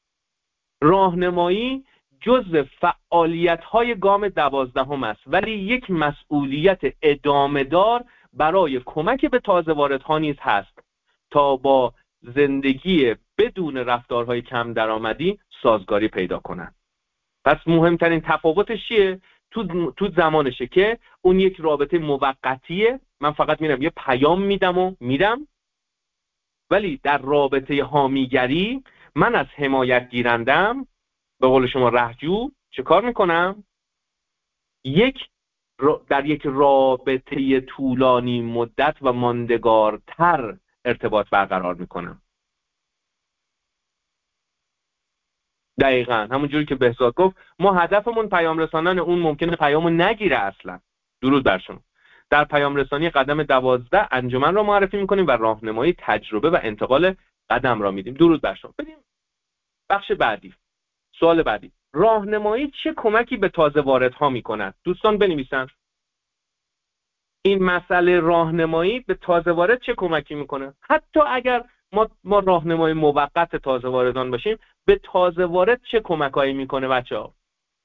راهنمایی جزء فعالیت‌های گام دوازدهم است، ولی یک مسئولیت ادامه‌دار برای کمک به تازه واردها نیز هست تا با زندگی بدون رفتارهای کم درآمدی سازگاری پیدا کنند. پس مهمترین تفاوتش چیه؟ تو تو زمانشه که اون یک رابطه موقتیه، من فقط میرم یه پیام میدم و میرم، ولی در رابطه حامیگری من از حمایت گیرندم، به قول شما رهجو، چه کار میکنم؟ یک در یک رابطه طولانی مدت و ماندگارتر ارتباط برقرار میکنم. دقیقاً همون جوری که بهزاد گفت ما هدفمون پیام رساندن اون ممکنه پیامو نگیره اصلا. درود بر شما. در پیام رسانی قدم دوازده انجمن را معرفی میکنیم و راهنمایی تجربه و انتقال قدم را میدیم. درود بر شما. بریم بخش بعدی. سوال بعدی: راهنمایی چه کمکی به تازه واردها میکند؟ دوستان بنویسن. این مسئله راهنمایی به تازه وارد چه کمکی میکنه؟ حتی اگر ما ما راهنمای موقت تازه واردان باشیم، به تازه وارد چه کمکایی میکنه بچه‌ها؟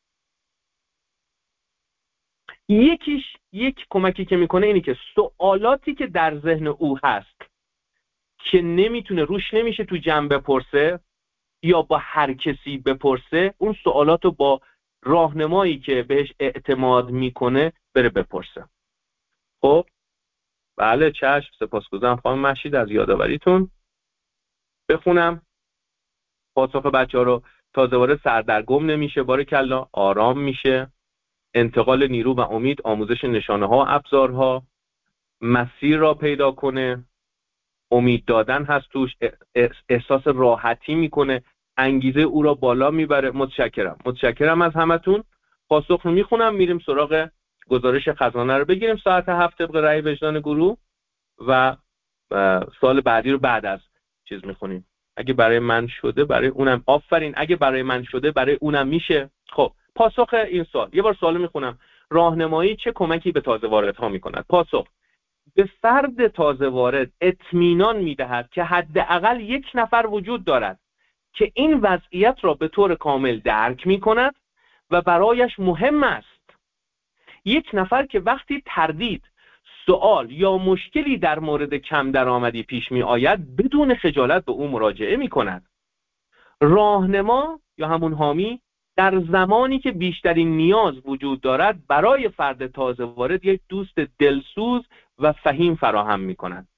یکیش یک کمکی که میکنه اینی که سوالاتی که در ذهن او هست که نمیتونه روش نمیشه تو جمع بپرسه یا با هر کسی بپرسه، اون سوالاتو با راهنمایی که بهش اعتماد میکنه بره بپرسه. خب بله چشم، سپاسگزارم خانم مهشید از یادآوریتون. بخونم پاسخ بچه ها رو. تازه وارد سردرگم نمیشه، بارکلا، آرام میشه، انتقال نیرو و امید، آموزش نشانه ها و ابزارها، مسیر را پیدا کنه، امید دادن هست توش، احساس راحتی میکنه، انگیزه او را بالا میبره. متشکرم متشکرم از همتون. پاسخ رو میخونم، میریم سراغ گزارش خزانه رو بگیریم ساعت هفت طبق رأی وجدان گروه و سال بعدی رو بعد از چیز میخونیم. اگه برای من شده برای اونم آفرین، اگه برای من شده برای اونم میشه. خب پاسخ این سوال، یه بار سوالو میخونم. راهنمایی چه کمکی به تازه واردها میکند؟ پاسخ: به فرد تازه وارد اطمینان میدهد که حداقل یک نفر وجود دارد که این وضعیت را به طور کامل درک میکند و برایش مهم است. یک نفر که وقتی تردید، سوال یا مشکلی در مورد کم درآمدی پیش می آید بدون خجالت به او مراجعه می کند. راهنما یا همون حامی در زمانی که بیشترین نیاز وجود دارد برای فرد تازه وارد یک دوست دلسوز و فهیم فراهم می کند.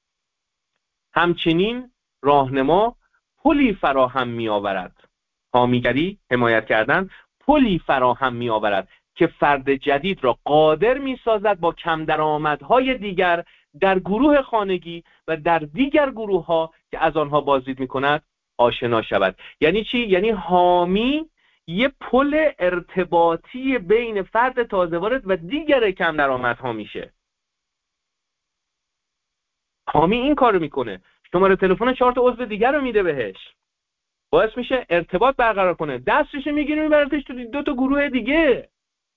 همچنین راهنما پلی فراهم می آورد. حامیگری، حمایت کردن، پلی فراهم می آورد که فرد جدید را قادر می سازد با کم درآمدهای دیگر در گروه خانگی و در دیگر گروه ها که از آنها بازدید می کند آشنا شود. یعنی چی؟ یعنی حامی یه پل ارتباطی بین فرد تازه وارد و دیگر کم درآمدها میشه. حامی این کارو میکنه، شماره تلفن چهار تا عضو دیگر رو میده بهش، باعث میشه ارتباط برقرار کنه، دستش میگیره میبردش تو دو تا گروه دیگه.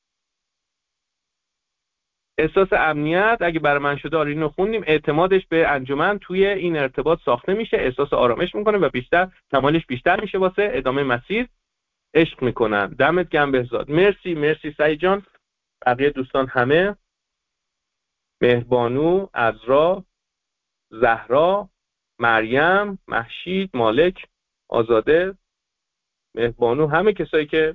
احساس امنیت، اگه برای من شده آره اینو خوندیم، اعتمادش به انجمن توی این ارتباط ساخته میشه، احساس آرامش میکنه و بیشتر کمالش بیشتر میشه واسه ادامه مسیر. عشق میکنن. دمت گرم بهزاد. مرسی مرسی سعید جان. بقیه دوستان همه، مهربانو، عذرا، زهرا، مریم، مهشید، مالک، آزاده، مهربانو، همه کسایی که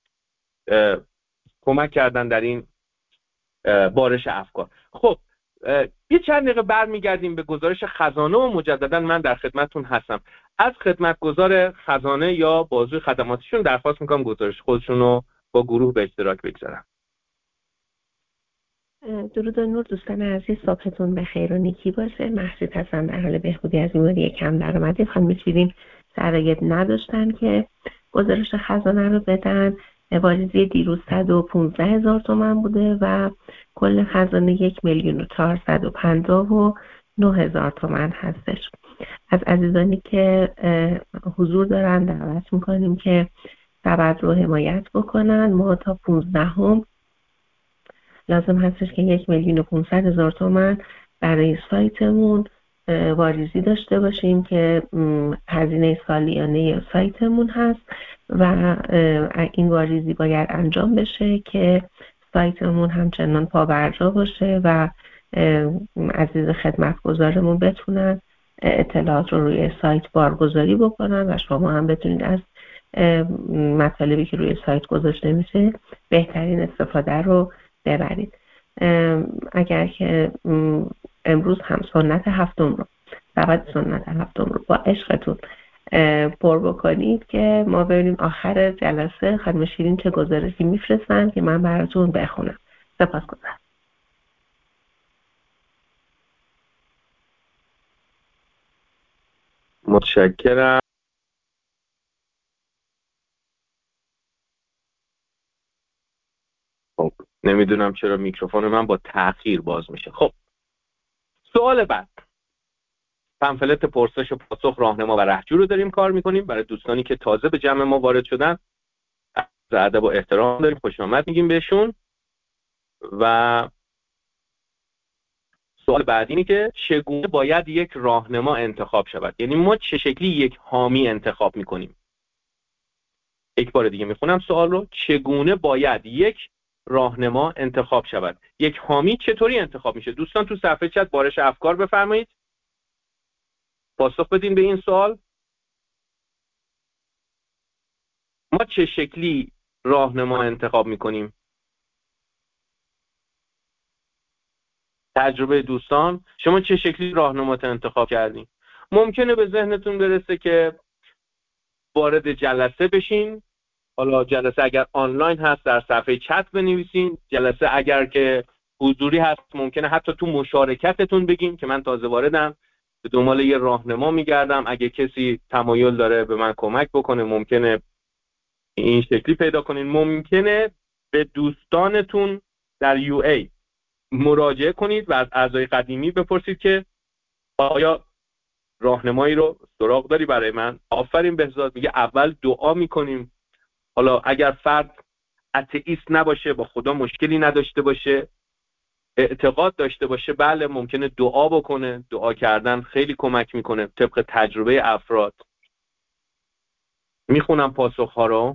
کمک کردن در این بارش افکار. خب یه چند دقیقه برمیگردیم به گزارش خزانه و مجددا من در خدمتتون هستم. از خدمتگزار خزانه یا بازوی خدماتیشون درخواست میکنم گزارش خودشون رو با گروه به اشتراک بگذارن. درود و نور دوستان عزیز، صبحتون بخیر و نیکی باشه. مهشید هستم، در حال بهبودی از بیماری کم درآمدی. خانم شیرین شرایط نداشتن که گزارش خزانه رو بدن. واریزی دیروز صد و پانزده هزار تومان بوده و کل خزانه یک میلیون و چهارصد و پنجاه و نه هزار تومان هستش. از عزیزانی که حضور دارن دعوت میکنیم که سبد رو حمایت بکنن. ما تا پونزدهم لازم هستش که یک میلیون و پونصد هزار تومان برای سایتمون واریزی داشته باشیم که هزینه سالیانه سایتمون هست و این واریزی باید انجام بشه که سایتمون همچنان پابرجا باشه و عزیز خدمتگزارمون بتونن اطلاعات رو روی سایت بارگذاری بکنن و شما هم بتونید از مطالبی که روی سایت گذاشته میشه بهترین استفاده رو ببرید. اگر که امروز هم سنت هفتم رو فقط سنت هفتم رو با عشقتون پر بکنید که ما بریم آخر جلسه خانم شیرین چه گزارشی میفرستن که من براتون بخونم. سپاسگزارم. متشکرم. خب نمیدونم چرا میکروفون من با تأخیر باز میشه. خب سوال بعد، پمفلت پرسش و پاسخ راهنما و رهجو رو داریم کار میکنیم برای دوستانی که تازه به جمع ما وارد شدن. از ادب و احترام داریم خوش آمد میگیم بهشون. و سوال بعد اینه که چگونه باید یک راهنما انتخاب شود؟ یعنی ما چه شکلی یک حامی انتخاب میکنیم؟ یک بار دیگه میخونم سوال رو. چگونه باید یک راهنما انتخاب شود؟ یک حامی چطوری انتخاب میشه؟ دوستان تو صفحه چت بارش افکار بفرمایید، پاسخ بدین به این سوال. ما چه شکلی راهنما انتخاب میکنیم؟ تجربه دوستان، شما چه شکلی راهنمات انتخاب کردین. ممکنه به ذهنتون برسه که وارد جلسه بشین، حالا جلسه اگر آنلاین هست در صفحه چت بنویسین، جلسه اگر که حضوری هست ممکنه حتی تو مشارکتتون بگین که من تازه واردم، به دنبال یه راهنما میگردم، اگه کسی تمایل داره به من کمک بکنه ممکنه این شکلی پیدا کنین. ممکنه به دوستانتون در یو ای مراجعه کنید و از اعضای قدیمی بپرسید که آیا راهنمایی رو سراغ داری برای من؟ آفرین بهزاد میگه اول دعا میکنیم. حالا اگر فرد اتئیست نباشه، با خدا مشکلی نداشته باشه، اعتقاد داشته باشه، بله ممکنه دعا بکنه. دعا کردن خیلی کمک میکنه طبق تجربه افراد. میخونم پاسخ‌ها رو.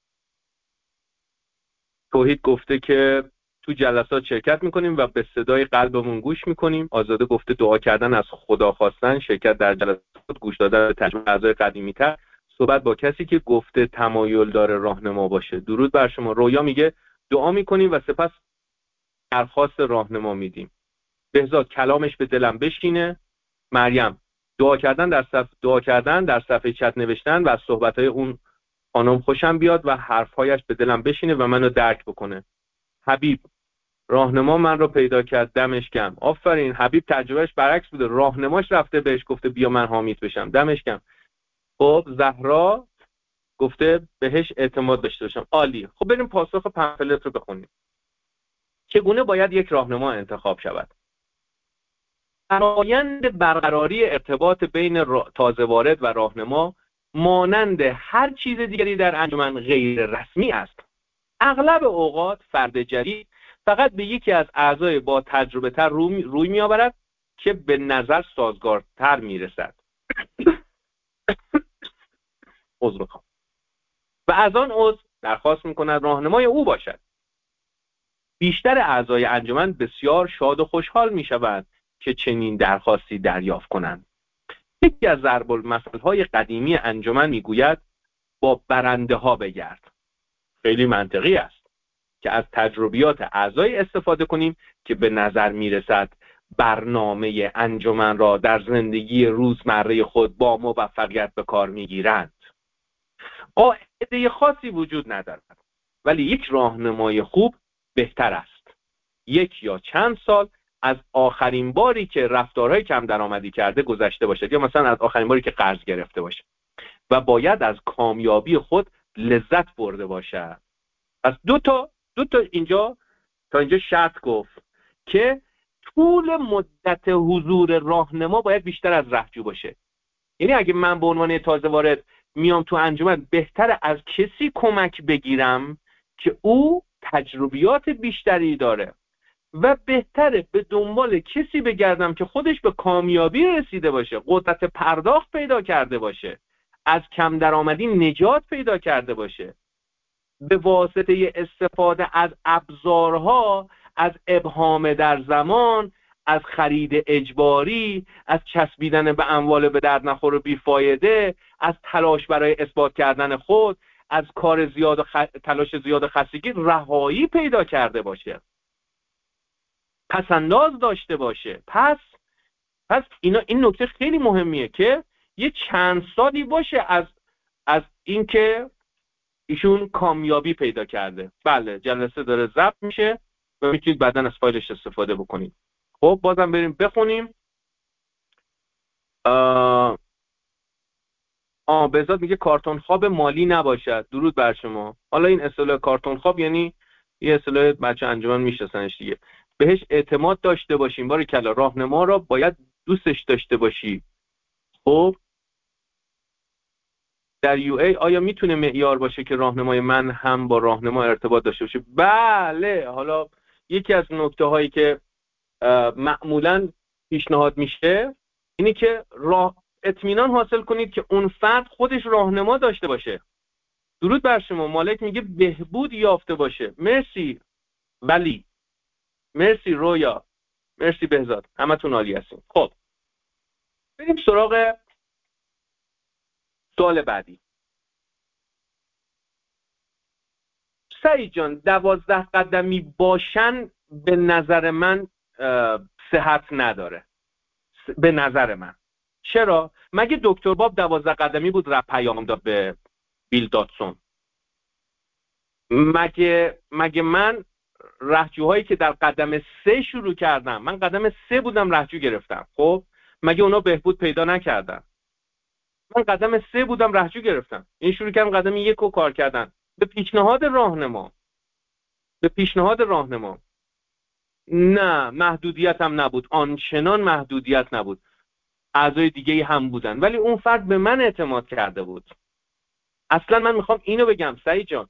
توحید گفته که تو جلسات شرکت میکنیم و به صدای قلبمون گوش میکنیم. آزاده گفته دعا کردن از خدا خواستن، شرکت در جلسات، گوش دادن به تجربه اعضای قدیمی‌تر، صحبت با کسی که گفته تمایل داره راهنما باشه. درود بر شما. رویا میگه دعا میکنیم و سپس درخواست راهنما میدیم. بهزاد کلامش به دلم بشینه. مریم دعا کردن در صف دعا کردن در صفحه چت نوشتن و از صحبت‌های اون خانم خوشم بیاد و حرف‌هایش به دلم بشینه و منو درک بکنه. حبیب راهنما من رو پیدا کرد، دمش گرم. آفرین. حبیب تجربهش برعکس بوده، راهنماش رفته بهش گفته بیا من حامیت بشم، دمش گرم. خب زهرا گفته بهش اعتماد داشته باشم. عالی. خب بریم پاسخ پمفلت رو بخونیم. چگونه باید یک راهنما انتخاب شود؟ فرآیند برقراری ارتباط بین تازه وارد و راهنما مانند هر چیز دیگری در انجمن غیر رسمی است. اغلب اوقات فرد جدید فقط به یکی از اعضای با تجربه تر روی, روی می آورد که به نظر سازگارتر می رسد عذر خواهم و از آن عضو درخواست می کند راهنمای او باشد. بیشتر اعضای انجمن بسیار شاد و خوشحال می شوند که چنین درخواستی دریافت کنند. یکی از ضرب المثل‌های قدیمی انجمن می گوید با برنده ها بگرد. خیلی منطقی است که از تجربیات اعضای استفاده کنیم که به نظر می رسد برنامه انجمن را در زندگی روزمره خود با موفقیت به کار می گیرند. قاعده خاصی وجود ندارد، ولی یک راهنمای خوب بهتر است یک یا چند سال از آخرین باری که رفتارهای کم درآمدی کرده گذشته باشد، یا مثلا از آخرین باری که قرض گرفته باشه و باید از کامیابی خود لذت برده باشد. پس دو تا دو تا اینجا تا اینجا شرط گفت که طول مدت حضور راهنما باید بیشتر از رهجو باشه. یعنی اگه من به عنوان تازه وارد میام تو انجمن، بهتر از کسی کمک بگیرم که او تجربیات بیشتری داره و بهتره به دنبال کسی بگردم که خودش به کامیابی رسیده باشه، قدرت پرداخت پیدا کرده باشه، از کم درآمدی نجات پیدا کرده باشه، به واسطه استفاده از ابزارها، از ابهام در زمان، از خرید اجباری، از چسبیدن به اموال به درد نخور و بیفایده، از تلاش برای اثبات کردن خود، از کار زیاد و خ... تلاش زیاد و خستگی رهایی پیدا کرده باشه، پسنداز داشته باشه. پس پس اینا این نکته خیلی مهمیه که یه چند سالی باشه از از اینکه ایشون کامیابی پیدا کرده. بله جلسه داره ضبط میشه و میتونید بعداً از فایلش استفاده بکنید. خب بازم بریم بخونیم. آه, آه بهزاد میگه کارتون خواب مالی نباشد. درود بر شما. حالا این اصطلاح کارتون خواب یعنی یه اصطلاح بچه انجمن میشناسنش دیگه. بهش اعتماد داشته باشیم. باریکلا، راهنما را باید دوستش داشته باشی. خب در یو ای آیا میتونه معیار باشه که راهنمای من هم با راهنما ارتباط داشته باشه؟ بله. حالا یکی از نکته هایی که معمولاً پیشنهاد میشه اینه که راه اطمینان حاصل کنید که اون فرد خودش راهنما داشته باشه. درود بر شما. مالک میگه بهبود یافته باشه. مرسی ولی مرسی رویا، مرسی بهزاد، همتون عالی هستین. خب بریم سراغ سوال بعدی. سعید جان، دوازده قدمی باشن به نظر من صحت نداره به نظر من. چرا؟ مگه دکتر باب دوازده قدمی بود رفت پیام داد به بیل داتسون؟ مگه مگه من رهجوهایی که در قدم سه شروع کردم، من قدم سه بودم رهجو گرفتم، خب مگه اونا بهبود پیدا نکردن؟ من قدم سه بودم رهجو گرفتم، این شروع کردم قدم یک رو کار کردن به پیشنهاد راهنما به پیشنهاد راهنما نه محدودیت هم نبود، آنچنان محدودیت نبود، اعضای دیگه هم بودن، ولی اون فرد به من اعتماد کرده بود. اصلا من میخوام اینو بگم سعید جان،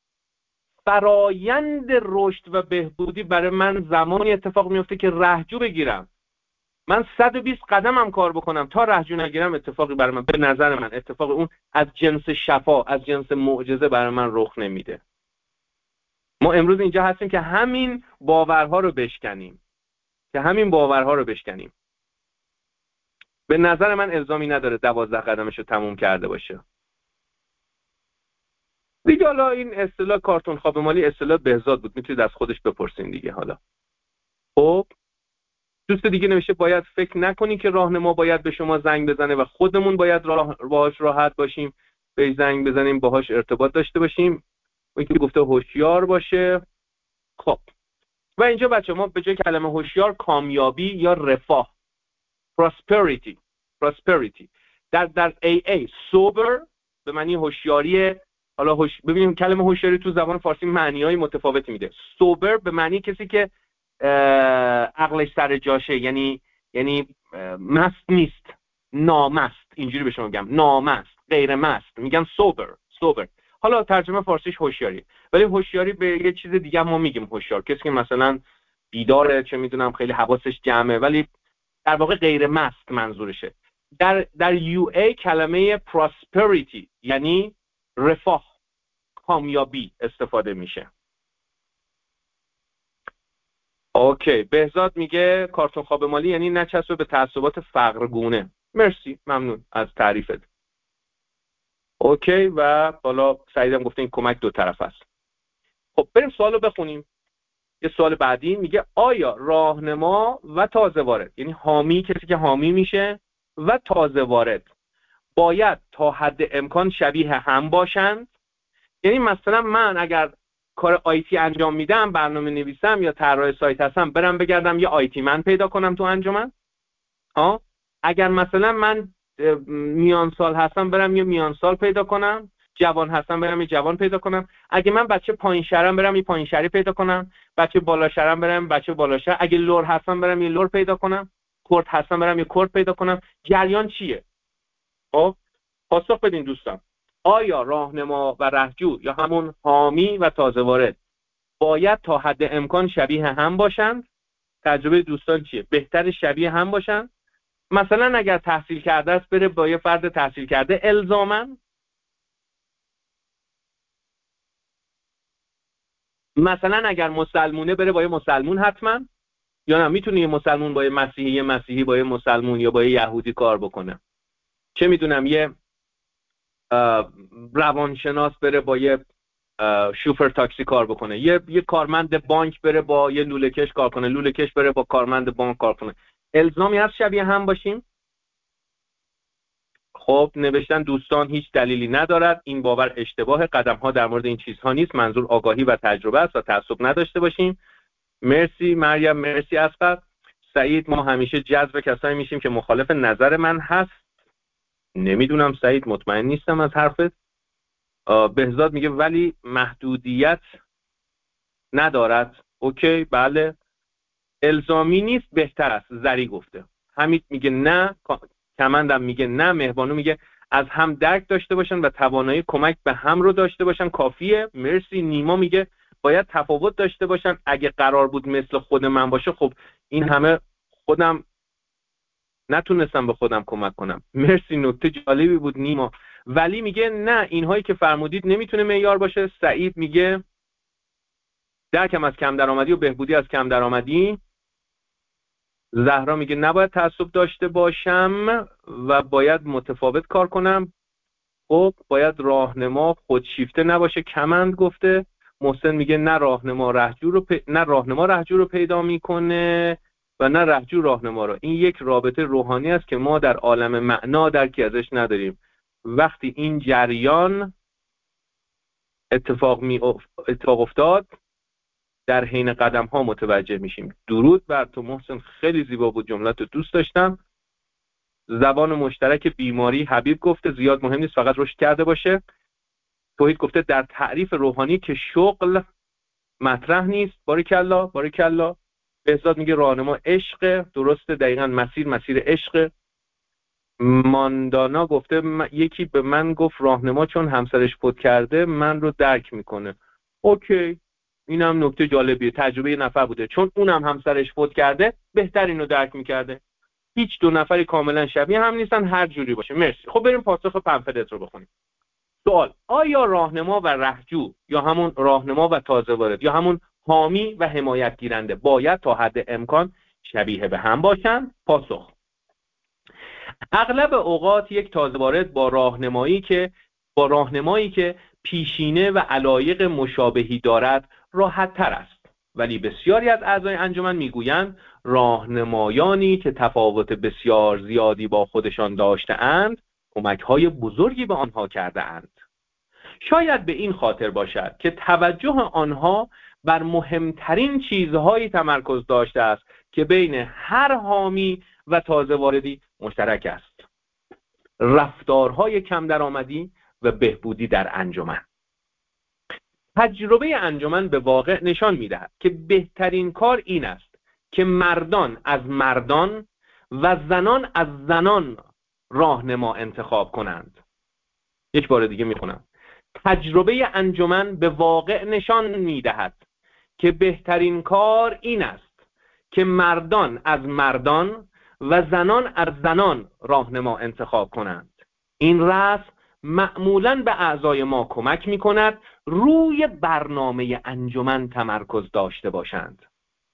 فرایند رشد و بهبودی برای من زمانی اتفاق میفته که رهجو بگیرم. من صد و بیست قدم هم کار بکنم تا رهجو نگیرم، اتفاقی برای من، به نظر من اتفاق اون از جنس شفا، از جنس معجزه برای من رخ نمیده. ما امروز اینجا هستیم که همین باورها رو بشکنیم که همین باورها رو بشکنیم. به نظر من الزامی نداره دوازده قدمش رو تموم کرده باشه. دیگه حالا این اصطلاح کارتون خواب مالی اصطلاح بهزاد بود، میتونید از خودش بپرسین دیگه. حالا خب دوست دیگه نوشته باید فکر نکنی که راهنما باید به شما زنگ بزنه و خودمون باید راه باهاش راحت باشیم، به زنگ بزنیم، باهاش ارتباط داشته باشیم. اون که گفته هوشیار باشه. خب و اینجا بچه ما به جای کلمه هوشیار کامیابی یا رفاه، prosperity prosperity در در ای ای sober به معنی هوشیاری. حالا هوش... ببینیم کلمه هوشیاری تو زبان فارسی معنی‌های متفاوتی میده. sober به معنی کسی که عقلش سر جاشه، یعنی یعنی مست نیست، نامست، اینجوری به شما میگم، نامست، غیر مست، میگن sober sober. حالا ترجمه فارسیش هوشیاری، ولی هوشیاری به یه چیز دیگه ما میگیم هوشیار، کسی که مثلا بیداره، چه میدونم خیلی حواسش جمعه، ولی در واقع غیر مست منظورشه. در در یو ای کلمه prosperity یعنی رفاه، کامیابی استفاده میشه. اوکی، بهزاد میگه کارتون خواب مالی یعنی نچسبه به تعصبات فقرگونه. مرسی، ممنون از تعریفت. اوکی، و حالا سعیدم گفته این کمک دو طرف است. خب بریم سوالو بخونیم. یه سوال بعدی میگه آیا راهنما و تازه وارد، یعنی حامی، کسی که حامی میشه، و تازه وارد باید تا حد امکان شبیه هم باشند؟ یعنی مثلا من اگر کار آیتی انجام میدم، برنامه نویسم یا طراح سایت هستم، برم بگردم یه آیتی من پیدا کنم تو انجمن؟ ها، اگر مثلا من میان سال هستم برم یه میان سال پیدا کنم، جوان هستم برم یه جوان پیدا کنم، اگه من بچه پایین شهرم برم یه پایین شهری پیدا کنم، بچه بالا شهرم برم بچه بالا شهر، اگه لور هستم برم یه لور پیدا کنم، کرد هستم برم یه کرد پیدا کنم. جریان چیه؟ خب پاسخ بدین دوستان. آیا راهنما و رهجو یا همون حامی و تازه وارد باید تا حد امکان شبیه هم باشند؟ تجربه دوستان چیه؟ بهتر شبیه هم باشند؟ مثلا اگر تحصیل کرده است بره با یه فرد تحصیل کرده الزاماً؟ مثلا اگر مسلمونه بره با یه مسلمون حتما؟ یا نه میتونه یه مسلمون با یه مسیحی، یه مسیحی با یه مسلمون، یا با یه یهودی کار بکنه؟ چه میدونم یه روانشناس بره با یه شوفر تاکسی کار بکنه، یه یه کارمند بانک بره با یه لوله‌کش کار کنه، لوله‌کش بره با کارمند بانک کار کنه. الزامی هست شبیه هم باشیم؟ خب نوشتن دوستان هیچ دلیلی ندارد، این باور اشتباه، قدم ها در مورد این چیزها نیست، منظور آگاهی و تجربه است و تعصب نداشته باشیم. مرسی مریم، مرسی اصغر. سعید ما همیشه جذب کسایی میشیم که مخالف نظر من هست. نمیدونم سعید، مطمئن نیستم از حرفت. بهزاد میگه ولی محدودیت ندارد. اوکی، بله. الزامی نیست، بهتر است. زری گفته. حمید میگه نه، کمندم میگه نه، مهربانو میگه از هم درک داشته باشن و توانایی کمک به هم رو داشته باشن کافیه. مرسی. نیما میگه باید تفاوت داشته باشن، اگه قرار بود مثل خود من باشه خب این همه خودم نتونستم به خودم کمک کنم. مرسی، نکته جالبی بود نیما. ولی میگه نه، اینهایی که فرمودید نمیتونه معیار باشه. سعید میگه درکم از کم درآمدی و بهبودی از کم درآمدی. زهرا میگه نباید تعصب داشته باشم و باید متفاوت کار کنم. خب باید راهنما خودشیفته نباشه، کمند گفته. محسن میگه نه راهنما رهجو رو پ... نه راهنما رهجو رو پیدا میکنه و نه رهجو راهنما را. این یک رابطه روحانی است که ما در عالم معنا درکی ازش نداریم. وقتی این جریان اتفاق می اتفاق افتاد در حین قدم ها متوجه میشیم. درود بر تو محسن، خیلی زیبا بود، جملت دوست داشتم. زبان مشترک بیماری حبیب گفته زیاد مهم نیست، فقط رشد کرده باشه. توحید گفته در تعریف روحانی که شغل مطرح نیست. باریکالله باریکالله. بهزاد میگه راهنما عشق، درسته، دقیقاً مسیر مسیر عشق. ماندانا گفته م... یکی به من گفت راهنما چون همسرش فوت کرده من رو درک میکنه. اوکی، اینم نکته جالبیه، تجربه یه نفر بوده، چون اونم همسرش فوت کرده بهتر اینو درک میکرده. هیچ دو نفری کاملا شبیه هم نیستن، هر جوری باشه. مرسی. خب بریم پاسخ پنفلت رو بخونیم. سوال: آیا راهنما و رهجو یا همون راهنما و تازه وارد یا همون حامی و حمایت گیرنده باید تا حد امکان شبیه به هم باشند؟ پاسخ: اغلب اوقات یک تازه وارد با راهنمایی که با راهنمایی که پیشینه و علایق مشابهی دارد راحت تر است، ولی بسیاری از اعضای انجمن میگویند راهنمایانی که تفاوت بسیار زیادی با خودشان داشته‌اند کمک‌های بزرگی به آنها کرده‌اند. شاید به این خاطر باشد که توجه آنها بر مهمترین چیزهایی تمرکز داشته است که بین هر حامی و تازه واردی مشترک است: رفتارهای کم درآمدی و بهبودی در انجمن. تجربه انجمن به واقع نشان می‌دهد که بهترین کار این است که مردان از مردان و زنان از زنان راهنما انتخاب کنند. یک بار دیگه میخونم. تجربه انجمن به واقع نشان می‌دهد که بهترین کار این است که مردان از مردان و زنان از زنان راهنما انتخاب کنند. این رسم معمولاً به اعضای ما کمک می‌کند روی برنامه انجمن تمرکز داشته باشند.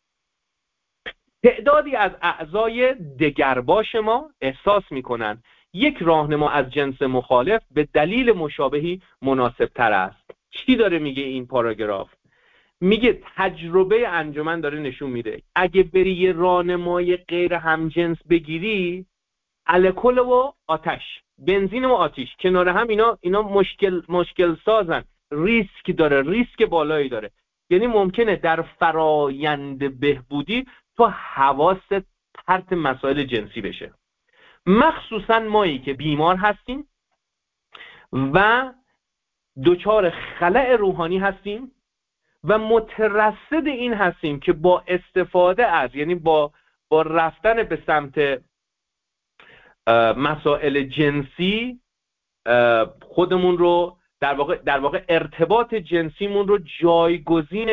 تعدادی از اعضای دگرباش ما احساس می‌کنند یک راهنما از جنس مخالف به دلیل مشابهی مناسب تر است. چی داره میگه این پاراگراف؟ میگه تجربه انجمن داره نشون میده اگه بری یه راهنمای غیر همجنس بگیری، الکل و آتش، بنزین و آتش کنار هم، اینا اینا مشکل مشکل سازن، ریسک داره، ریسک بالایی داره. یعنی ممکنه در فرایند بهبودی تو حواست پرت مسائل جنسی بشه، مخصوصا مایی که بیمار هستیم و دچار خلأ روحانی هستیم و مترصد این هستیم که با استفاده از، یعنی با با رفتن به سمت مسائل جنسی خودمون رو در واقع در واقع ارتباط جنسیمون رو جایگزین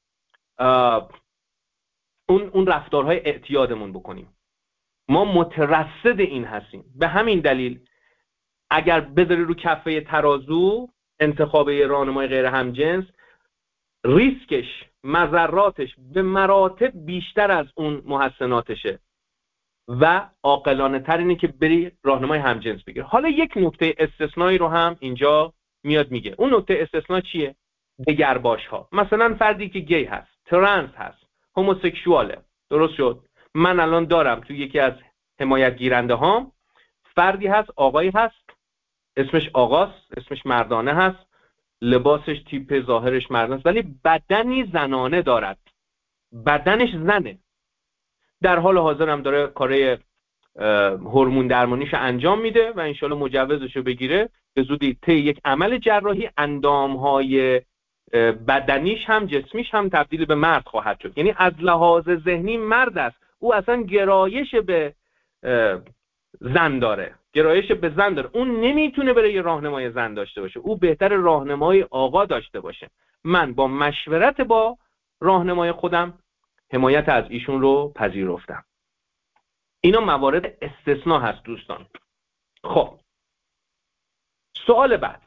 اون اون رفتارهای اعتیادمون بکنیم. ما مترصد این هستیم. به همین دلیل اگر بذاری رو کفه ترازو انتخاب یه راهنمای غیر همجنس، ریسکش، مضراتش به مراتب بیشتر از اون محسناتشه و عاقلانه تر اینه که بری راهنمای همجنس بگیر. حالا یک نکته استثنایی رو هم اینجا میاد میگه. اون نکته استثنا چیه؟ دگرباش ها. مثلا فردی که گی هست، ترنس هست، هوموسکشواله. درست شد؟ من الان دارم تو یکی از حمایت گیرنده هام فردی هست، آقایی هست، اسمش آقاست، اسمش مردانه هست، لباسش تیپ ظاهرش مردانه است، ولی بدنی زنانه دارد، بدنش زنه. در حال حاضر هم داره کارهای هورمون درمانیش انجام میده و انشالله مجوزشو بگیره به زودی طی یک عمل جراحی اندامهای بدنیش هم جسمیش هم تبدیل به مرد خواهد شد. یعنی از لحاظ ذهنی مرد است، او اصلا گرایش به زن داره، گرایش به زن داره. اون نمیتونه بره یه راهنمای زن داشته باشه، او بهتر راهنمای آقا داشته باشه. من با مشورت با راهنمای خودم حمایت از ایشون رو پذیرفتم. اینا موارد استثناء هست دوستان. خب سوال بعد: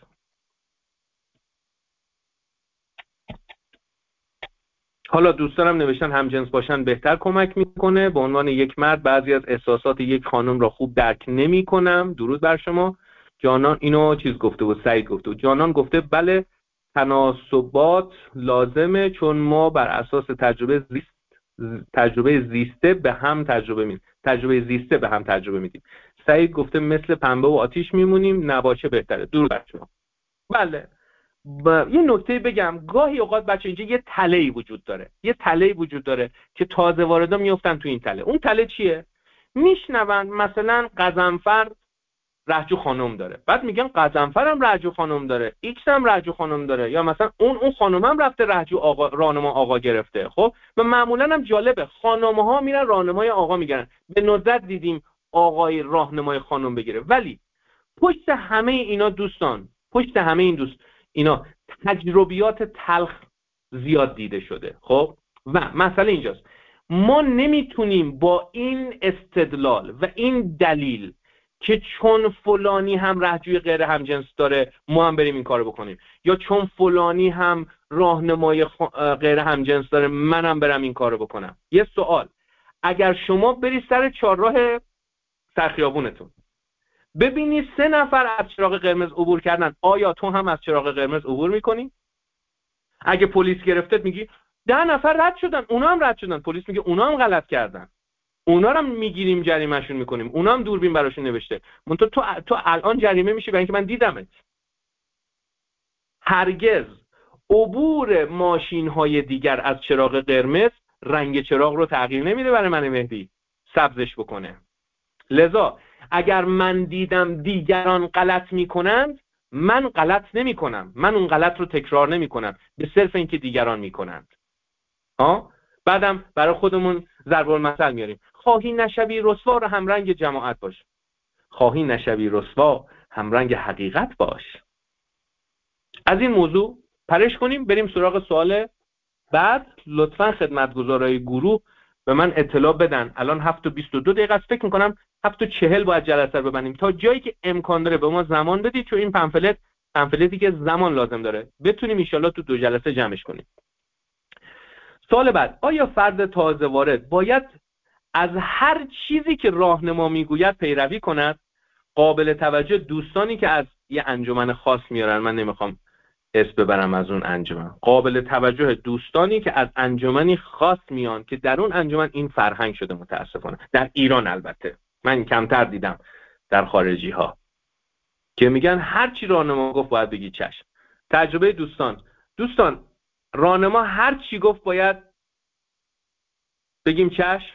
حالا دوستانم نوشتن همجنس باشن بهتر کمک میکنه. به عنوان یک مرد بعضی از احساسات یک خانم را خوب درک نمی کنم. درود بر شما. جانان اینو چیز گفته بود، سعید گفته بود. جانان گفته بله تناسبات لازمه چون ما بر اساس تجربه زیست تجربه زیسته به هم تجربه میدیم تجربه زیسته به هم تجربه میدیم. سعید گفته مثل پنبه و آتیش میمونیم، نباشه بهتره. دور بر شما. بله. با... یه نکته بگم، گاهی اوقات بچه اینجا یه تله‌ای وجود داره یه تله‌ای وجود داره که تازه واردا میافتن تو این تله. اون تله چیه؟ میشنون مثلا قزنفر رهجو خانم داره، بعد میگن قزنفر هم رهجو خانم داره، ایکس هم رهجو خانم داره، یا مثلا اون اون خانم هم رفته رهجو آقا راهنما آقا گرفته. خب و معمولا هم جالبه خانم‌ها میرن راهنمای آقا میگیرن. به ندرت دیدیم آقای راهنمای خانم بگیره. ولی پشت همه اینا دوستان، پشت همه این دوست اینا تجربیات تلخ زیاد دیده شده. خب و مسئله اینجاست، ما نمیتونیم با این استدلال و این دلیل که چون فلانی هم رهجوی غیر همجنس داره ما هم بریم این کارو بکنیم، یا چون فلانی هم راهنمای غیر همجنس داره منم برم این کارو بکنم. یه سوال، اگر شما بری سر چهارراه سرخیابونتون ببینی سه نفر از چراغ قرمز عبور کردن، آیا تو هم از چراغ قرمز عبور میکنی؟ اگه پلیس گرفتت میگی ده نفر رد شدن، اونا هم رد شدن، پلیس میگه اونا هم غلط کردن، اونا رو هم میگیریم جریمهشون میکنیم، اونا هم دوربین براشون نوشته. منتها تو تو الان جریمه میشی برای اینکه من دیدمت. هرگز عبور ماشین های دیگر از چراغ قرمز رنگ چراغ رو تغییر نمیده برای من مهدی سبزش بکنه. لذا اگر من دیدم دیگران غلط میکنند من غلط نمیکنم، من اون غلط رو تکرار نمیکنم به صرف اینکه دیگران میکنند. ها بعدم برای خودمون ضرب المثل میاریم، خواهی نشوی رسوا رو همرنگ جماعت باش، خواهی نشوی رسوا همرنگ حقیقت باش. از این موضوع پرش کنیم بریم سراغ سوال بعد. لطفاً خدمتگزارای گروه به من اطلاع بدن. الان هفت و بیست و دو دقیقه است، فکر میکنم هفت و چهل باید جلسه رو ببندیم. تا جایی که امکان داره به ما زمان بدید، چون این پمفلت پمفلتی که زمان لازم داره بتونیم ان شاءالله تو دو جلسه جمعش کنیم. سوال بعد، آیا فرد تازه وارد باید از هر چیزی که راهنما میگوید پیروی کند؟ قابل توجه دوستانی که از یه انجمن خاص میارن، من نمیخوام اسم ببرم از اون انجمن، قابل توجه دوستانی که از انجمنی خاص میان که در اون انجمن این فرهنگ شده متاسفانه، در ایران البته من کمتر دیدم در خارجی ها که میگن هر چی راهنما گفت باید بگی چشم. تجربه دوستان دوستان راهنما هر چی گفت باید بگیم چشم؟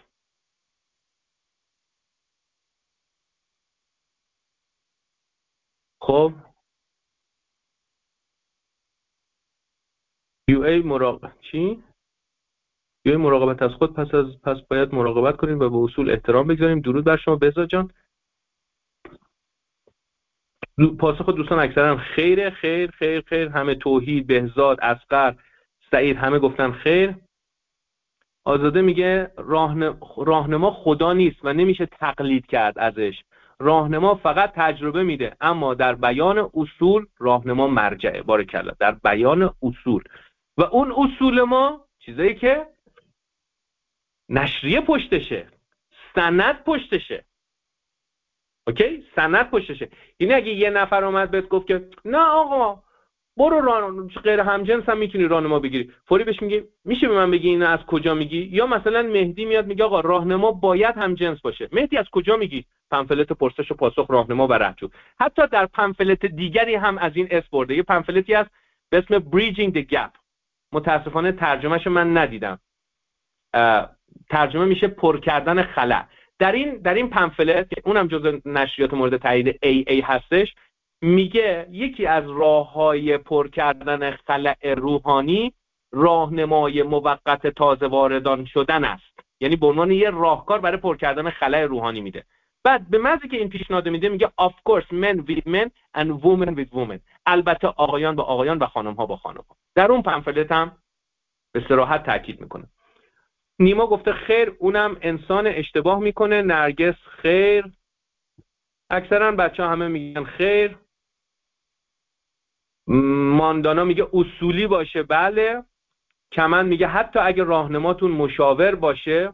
خب یو ای مراقبت چی؟ یو ای مراقبت از خود پس از پس باید مراقبت کنیم و به اصول احترام بگذاریم. درود بر شما بهزاد جان. پاسخ دوستان اکثرا خیر خیر خیر خیر، همه توحید، بهزاد، اصغر، سعید همه گفتن خیر. آزاده میگه راهنما خدا نیست و نمیشه تقلید کرد ازش، راهنما فقط تجربه میده، اما در بیان اصول راهنما مرجعه. بارکالله، در بیان اصول. و اون اصول ما چیزایی که نشریه پشتشه، سند پشتشه. اوکی، سند پشتشه. یعنی اگه یه نفر اومد بهت گفت که نه آقا برو ران غیر همجنس هم میتونی راهنما بگیری، فوری بهش میگی میشه به من بگی اینو از کجا میگی؟ یا مثلا مهدی میاد میگه آقا راهنما باید همجنس باشه، مهدی از کجا میگی؟ پمفلت پرسش و پاسخ راهنما و رهجو. حتی در پمفلت دیگری هم از این اسم برده. یه پمفلتی هست به اسم Bridging the Gap، متاسفانه ترجمهشو من ندیدم، ترجمه میشه پر کردن خلا. در این در این پمفلت که اونم جزء نشریات مورد تایید ای ای هستش، میگه یکی از راههای پر کردن خلا روحانی راهنمای موقت تازه واردان شدن است. یعنی به عنوان یه راهکار برای پر کردن خلا روحانی میده. بعد به محضی که این پیشنهاد میده میگه of course men with men and women with women، البته آقایان با آقایان و خانم‌ها با خانم‌ها. در اون پمفلت هم به صراحت تاکید میکنه. نیما گفته خیر، اونم انسان اشتباه میکنه. نرگس خیر، اکثرا بچه ها همه میگن خیر. ماندانا میگه اصولی باشه. بله. کمن میگه حتی اگه راهنماتون مشاور باشه.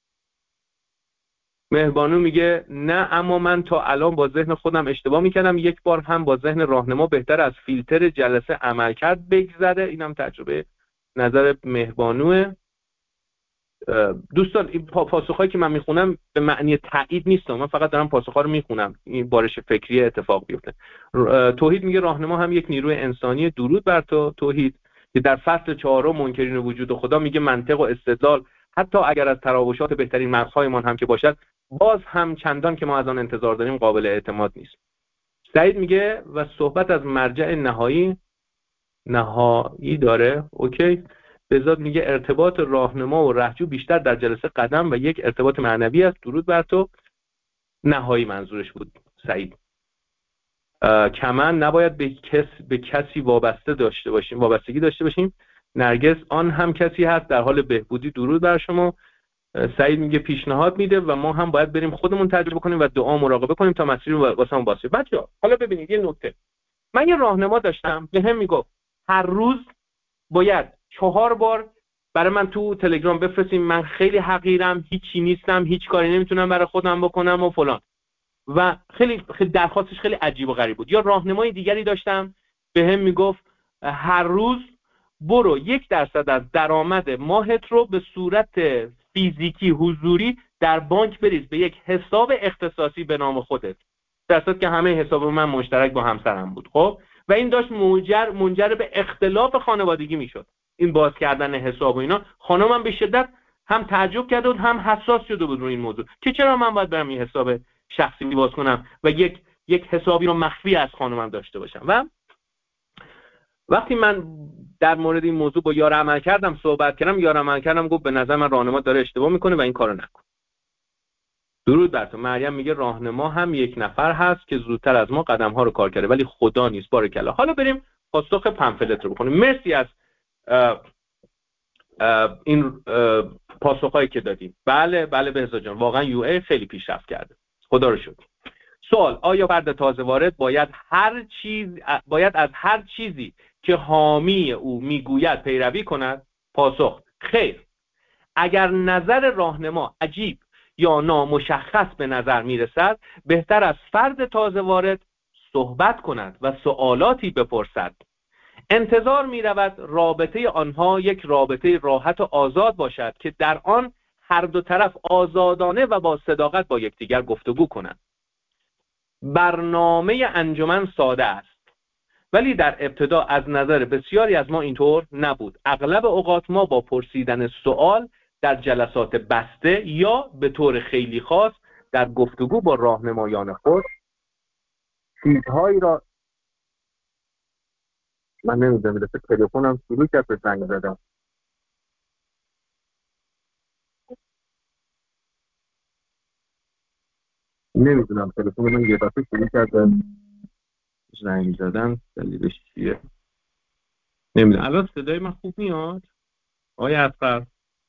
مهربانو میگه نه اما من تا الان با ذهن خودم اشتباه میکردم، یک بار هم با ذهن راهنما بهتر از فیلتر جلسه عمل کرد بگذره. اینم تجربه نظر مهربانوه. دوستان این پاسخهایی که من میخونم به معنی تایید نیست، من فقط دارم پاسخها رو میخونم، این بارش فکری اتفاق بیفته. توحید میگه راهنما هم یک نیروی انسانی، درود بر تو توحید، که در فصل چهارم منکرین وجود خدا میگه منطق و استدلال حتی اگر از تراوشات بهترین مغزهایمان هم که باشد باز هم چندان که ما از آن انتظار داریم قابل اعتماد نیست. سعید میگه و صحبت از مرجع نهایی نهایی داره. اوکی. بهزاد میگه ارتباط راهنما و رهجو بیشتر در جلسه قدم و یک ارتباط معنوی است. درود بر تو. نهایی منظورش بود سعید. کمن نباید به کس به کسی وابسته داشته باشیم وابستگی داشته باشیم. نرگس آن هم کسی هست در حال بهبودی. درود بر شما. سعید میگه پیشنهاد میده و ما هم باید بریم خودمون تجربه کنیم و دعا مراقبه کنیم تا مسیر رو واسمون باشه. بچه‌ها حالا ببینید یه نکته، من یه راهنما داشتم به هم میگفت هر روز باید چهار بار برای من تو تلگرام بفرستیم، من خیلی حقیرم، هیچی نیستم، هیچ کاری نمیتونم برای خودم بکنم و فلان، و خیلی خیلی درخواستش خیلی عجیب و غریب بود. یا راهنمای دیگری داشتم به هم میگفت هر روز برو یک درصد از درآمد ماهت رو به صورت فیزیکی حضوری در بانک بریز به یک حساب اختصاصی به نام خودت، درصد که همه حساب من مشترک با همسرم بود. خب و این داشت منجر منجر به اختلاف خانوادگی میشد، این باز کردن حساب و اینا. خانمم به شدت هم تعجب کرده بود هم حساس شده بود روی این موضوع که چرا من باید برم این حساب شخصی باز کنم و یک یک حسابی رو مخفی از خانمم داشته باشم. و وقتی من در مورد این موضوع با یار عمل کردم صحبت کردم، یار عمل کردم گفت به نظر من راهنما داره اشتباه میکنه و این کارو نکن. درود بر تو. مریم میگه راهنما هم یک نفر هست که زودتر از ما قدم ها رو کار کرده ولی خدا نیست. بارکالله. حالا بریم پاسخ پمفلت رو بخونیم. مرسی از اه اه این پاسخایی که دادیم. بله بله بهزاد جان، واقعا یو ای خیلی پیشرفت کرده، خدا رو شکر. سوال: آیا فرد تازه وارد باید هر چیز باید از هر چیزی که حامی او میگوید پیروی کند؟ پاسخ: خیر. اگر نظر راهنما عجیب یا نامشخص به نظر میرسد، بهتر از فرد تازه وارد صحبت کند و سوالاتی بپرسد. انتظار می‌رود رابطه آنها یک رابطه راحت و آزاد باشد که در آن هر دو طرف آزادانه و با صداقت با یکدیگر گفتگو کنند. برنامه انجمن ساده است، ولی در ابتدا از نظر بسیاری از ما اینطور نبود. اغلب اوقات ما با پرسیدن سوال در جلسات بسته یا به طور خیلی خاص در گفتگو با راهنمایان خود چیزهایی را من نمیدونم دفعه تلفنم شروع کرد به زنگ زدن. نمیدونم تلفن من یه دفعه شروع کرد به زنگ زدن، دلیلش چیه نمیدونم. الان صدای من خوب میاد آقای اصغر؟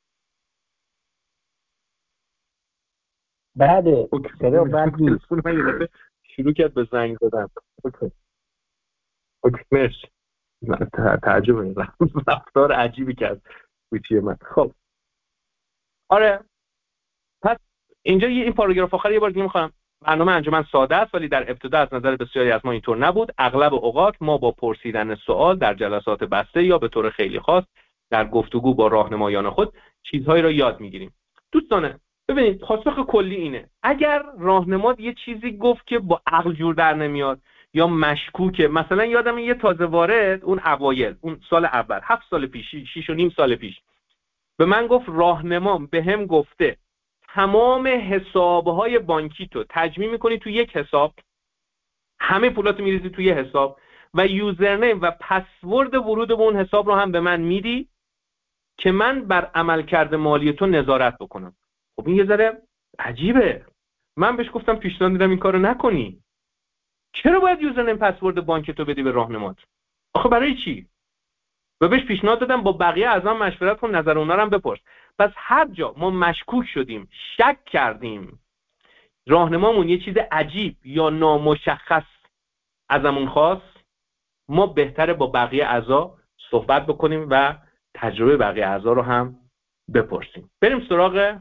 بعد صدا بعد نیست. تلفن من یه دفعه شروع کرد به زنگ زدن. اوکی اوکی مرسی. من تعجب این رفتار عجیبی کرد گوشی من. خب آره، پس اینجا این پاراگراف آخر یه بار دیگه میخوام. برنامه انجمن ساده است ولی در ابتدا از نظر بسیاری از ما اینطور نبود. اغلب اوقات ما با پرسیدن سوال در جلسات بسته یا به طور خیلی خاص در گفتگو با راهنمایان خود چیزهایی را یاد میگیریم. دوستان ببینید، پاسخ کلی اینه: اگر راهنما یه چیزی گفت که با عقل جور در نمیاد یا مشکوکه، مثلا یادم یه تازه وارد اون اوایل اون سال اول هفت سال پیش شش و نیم سال پیش به من گفت راهنما به هم گفته تمام حسابهای بانکی تو تجمیع میکنی تو یک حساب، همه پولاتو میریزی توی یه حساب و یوزرنیم و پسورد ورود به اون حساب رو هم به من میدی که من بر عملکرد مالی تو نظارت بکنم. خب این یه ذره عجیبه. من بهش گفتم پیشنهاد میدم این کارو نکنی. چرا باید یوزرنیم پسورد بانک تو بدی به راهنمات؟ آخه برای چی؟ و بهش پیشنهاد دادم با بقیه اعضا مشورت کن، نظر اونا رو هم بپرس. پس هر جا ما مشکوک شدیم، شک کردیم، راهنمامون یه چیز عجیب یا نامشخص ازمون خواست، ما بهتره با بقیه اعضا صحبت بکنیم و تجربه بقیه اعضا رو هم بپرسیم. بریم سراغ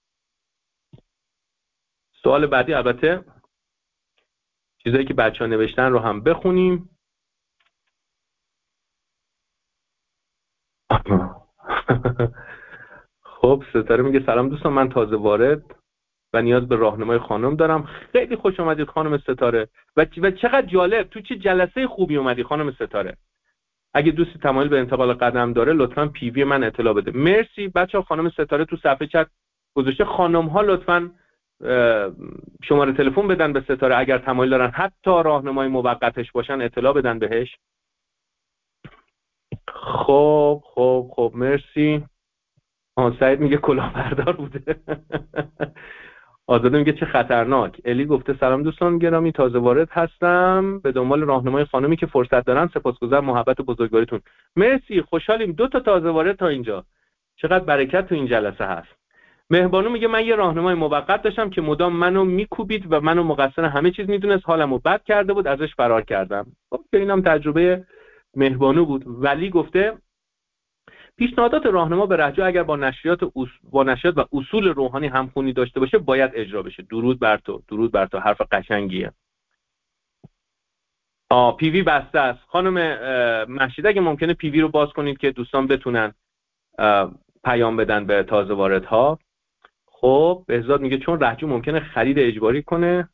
سوال بعدی. البته چیزایی که بچه‌ها نوشتن رو هم بخونیم. خب ستاره میگه سلام دوستان، من تازه وارد و نیاز به راهنمای خانم دارم. خیلی خوش آمدید خانم ستاره و و چقدر جالب، تو چه جلسه خوبی اومدی خانم ستاره. اگه دوستی تمایل به انتقال قدم داره لطفاً پی وی من اطلاع بده. مرسی بچه‌ها. خانم ستاره تو صفحه چت گذاشته خانم ها لطفاً شماره تلفن بدن به ستاره اگر تمایل دارن حتی راهنمای موقتش باشن اطلاع بدن بهش. خب خب خب مرسی. آن سعید میگه کلاهبردار بوده. آزاده میگه چه خطرناک. الی گفته سلام دوستان گرامی، تازه وارد هستم، به دنبال راهنمای خانمی که فرصت دارن. سپاسگزارم محبت و بزرگواریتون. مرسی، خوشحالیم دو تا تازه وارد تا اینجا. چقدر برکت تو این جلسه هست. مهربانو میگه من یه راهنمای موقت داشتم که مدام منو میکوبید و منو مقصر همه چیز میدونست، حالمو بد کرده بود، ازش فرار کردم. خب اینم تجربه مهربانو بود. ولی گفته پیشنهادات راهنما به رجا اگر با نشریات اص... با نشریات و اصول روحانی همخونی داشته باشه باید اجرا بشه. درود بر تو، درود بر تو، حرف قشنگیه. آ پی وی بسته است. خانم مهشید اگه ممکنه پی وی رو باز کنید که دوستان بتونن پیام بدن به تازه واردها. خب بهزاد میگه چون رجو ممکنه خرید اجباری کنه.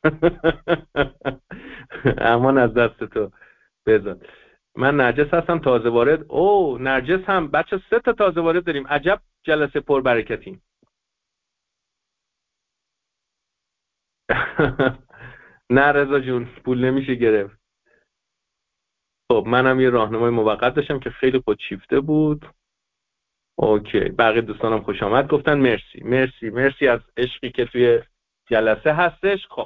امان از دست تو بهزاد. من نرجس هستم تازه وارد. او نرجس هم بچه سه تا تازه وارد داریم. عجب جلسه پر برکتیم. نه رضا جون پول نمیشه گرفت. خب منم یه راهنمای موقت داشتم که خیلی خودشیفته بود. اوکی بقیه دوستانم خوش آمد گفتن. مرسی مرسی مرسی از عشقی که توی جلسه هستش. خب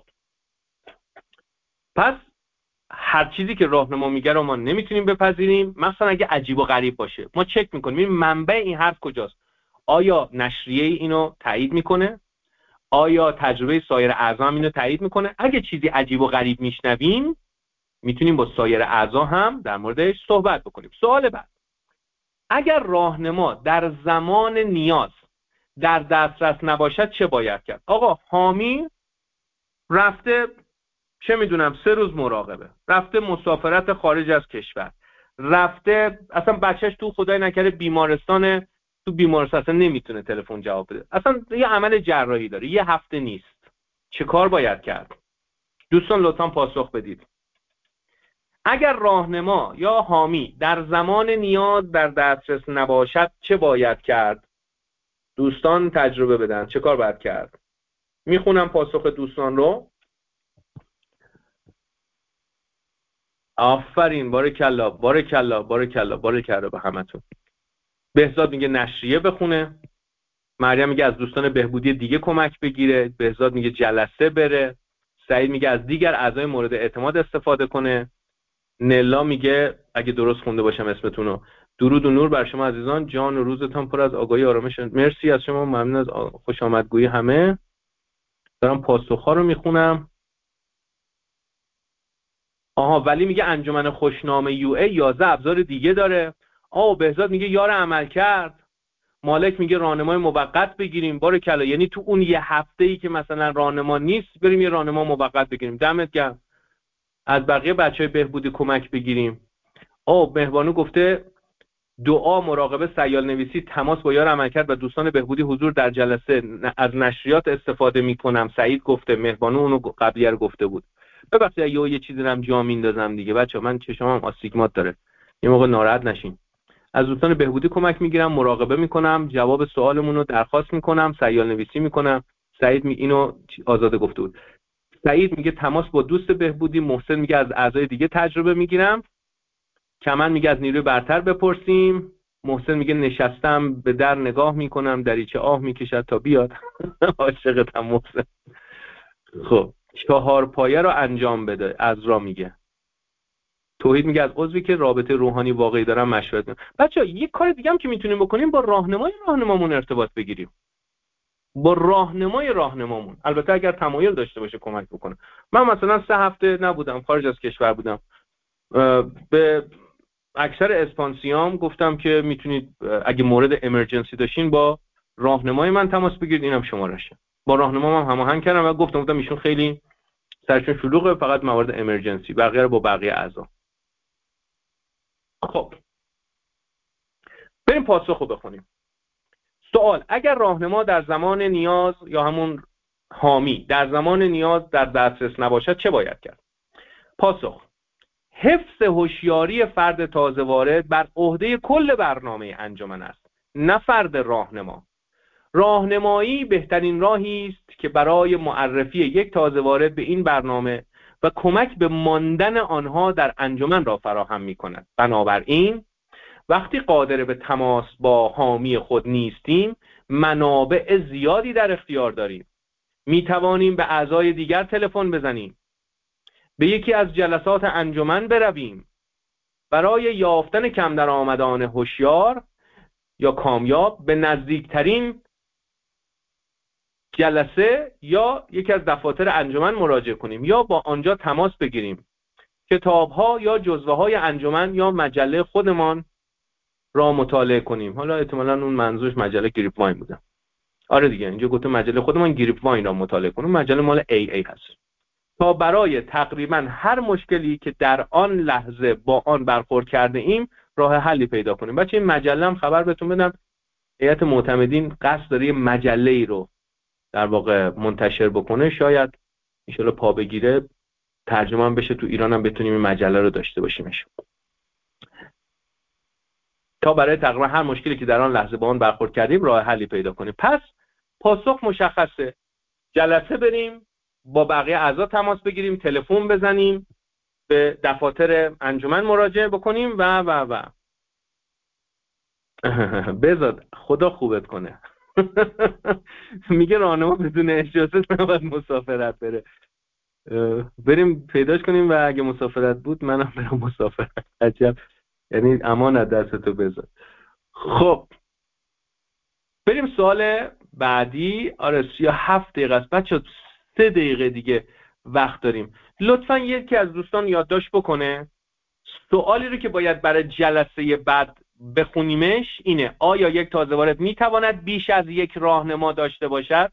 پس هر چیزی که راهنما میگه رو ما نمیتونیم بپذیریم، مثلا اگه عجیب و غریب باشه ما چک میکنیم این منبع این حرف کجاست. آیا نشریه اینو تایید میکنه؟ آیا تجربه سایر اعضا اینو تایید میکنه؟ اگه چیزی عجیب و غریب میشنویم میتونیم با سایر اعضا هم در موردش صحبت بکنیم. سوال بعد، اگر راهنما در زمان نیاز در دسترس نباشد چه باید کرد؟ آقا حامی رفته چه میدونم سه روز مراقبه، رفته مسافرت خارج از کشور، رفته اصلا بچهش تو خدای نکره بیمارستان، تو بیمارستان اصلا نمیتونه تلفن جواب بده، اصلا یه عمل جراحی داره، یه هفته نیست. چه کار باید کرد؟ دوستان لطفا پاسخ بدید. اگر راهنما یا حامی در زمان نیاز در دسترس نباشد چه باید کرد؟ دوستان تجربه بدن چه کار باید کرد؟ میخونم پاسخ دوستان رو. آفرین، بارکلا بارکلا بارکلا بارکلا به همتون. بهزاد میگه نشریه بخونه. مریم میگه از دوستان بهبودی دیگه کمک بگیره. بهزاد میگه جلسه بره. سعید میگه از دیگر اعضای مورد اعتماد استفاده کنه. نلا میگه اگه درست خونده باشم اسمتون رو، درود و نور بر شما عزیزان، جان و روزتان پر از آگاهی آرامش. مرسی از شما، ممنون از خوش آمدگویی همه. دارم پاسخ‌ها رو میخونم. آها ولی میگه انجمن خوشنام یو ای یازده ابزار دیگه داره. آه بهزاد میگه یار عمل کرد. مالک میگه راهنمای موقت بگیریم. بارکلا، یعنی تو اون یه هفته‌ای که مثلا راهنما نیست بریم یه راهنما موقت بگیریم. دمت گرم. از بقیه بچهای بهبودی کمک بگیریم. آه مهربانو گفته دعا، مراقبه، سیال نویسی، تماس با یار عملکرد و دوستان بهبودی، حضور در جلسه، از نشریات استفاده میکنم. سعید گفته، مهربانو اونو قبلیه رو گفته بود. ببخشید یه یه چیزی هم جا میندازم دیگه بچا، من چشمم آستیگمات داره، یه موقع ناراحت نشین. از دوستان بهبودی کمک میگیرم، مراقبه میکنم، جواب سوالمون رو درخواست میکنم، سیال نویسی میکنم. سعید می اینو آزاده گفته بود. سعید میگه تماس با دوست بهبودی. محسن میگه از اعضای دیگه تجربه میگیرم. کمن میگه از نیروی برتر بپرسیم. محسن میگه نشستم به در نگاه میکنم، دریچه آه میکشد تا بیاد. عاشقتم محسن. خب چهار پایه رو انجام بده. عزرا میگه. توحید میگه از عضوی که رابطه روحانی واقعی دارم مشورت میکنم. بچه‌ها یه کار دیگه هم که میتونیم بکنیم با راهنمای راهنمامون ارتباط بگیریم. با راهنمای راهنمامون، البته اگر تمایل داشته باشه کمک بکنه. من مثلا سه هفته نبودم، خارج از کشور بودم. به اکثر اسپانسیام گفتم که میتونید اگه مورد امرجنسی داشتین با راهنمای من تماس بگیرید. اینم شمارهشه. با راهنمام هم هماهنگ کردم و گفتم گفتم ایشون خیلی سرشون شلوغه، فقط موارد امرجنسی، بقیه رو با بقیه اعضا. خب بریم پاسخو بخونیم. سوال: اگر راهنما در زمان نیاز یا همون حامی در زمان نیاز در دسترس نباشد چه باید کرد؟ پاسخ: حفظ هوشیاری فرد تازه وارد بر عهده کل برنامه انجمن است، نه فرد راهنما. راهنمایی بهترین راهی است که برای معرفی یک تازه وارد به این برنامه و کمک به ماندن آنها در انجمن را فراهم می‌کند. بنابراین وقتی قادر به تماس با حامی خود نیستیم، منابع زیادی در اختیار داریم. می توانیم به اعضای دیگر تلفن بزنیم، به یکی از جلسات انجمن برویم، برای یافتن کم درآمدان هوشیار یا کامیاب به نزدیکترین جلسه یا یکی از دفاتر انجمن مراجعه کنیم یا با آنجا تماس بگیریم. کتاب‌ها یا جزوه‌های انجمن یا مجله خودمان را مطالعه کنیم. حالا احتمالاً اون منظورش مجله گریپ واین بوده. آره دیگه، اینجا گفته مجله خودمان گریپ واین را مطالعه کنیم. مجله مال ای ای هست. تا برای تقریباً هر مشکلی که در آن لحظه با آن برخورد کرده ایم راه حلی پیدا کنیم. بچه این مجله هم خبر بهتون بدم، هیئت معتمدین قصد داره یه مجله‌ای رو در واقع منتشر بکنه. شاید ان شاءالله پا بگیره ترجمه هم بشه تو ایران هم بتونیم این مجله رو داشته باشیمش. تا برای تقریبا هر مشکلی که در آن لحظه با آن برخورد کردیم راه حلی پیدا کنیم. پس پاسخ مشخصه. جلسه بریم، با بقیه اعضا تماس بگیریم، تلفن بزنیم، به دفاتر انجمن مراجعه بکنیم و و و بذار خدا خوبت کنه. میگه راهنما بدون اجازه نباید مسافرت بره. بریم پیداش کنیم و اگه مسافرت بود منم برم مسافرت. عجب، یعنی امانت دستتو بذار. خب بریم سوال بعدی. آره سی و هفت دقیقه است بچه، سه دقیقه دیگه وقت داریم. لطفا یکی از دوستان یادداشت بکنه سوالی رو که باید برای جلسه بعد بخونیمش اینه: آیا یک تازه وارد میتواند بیش از یک راهنما داشته باشد؟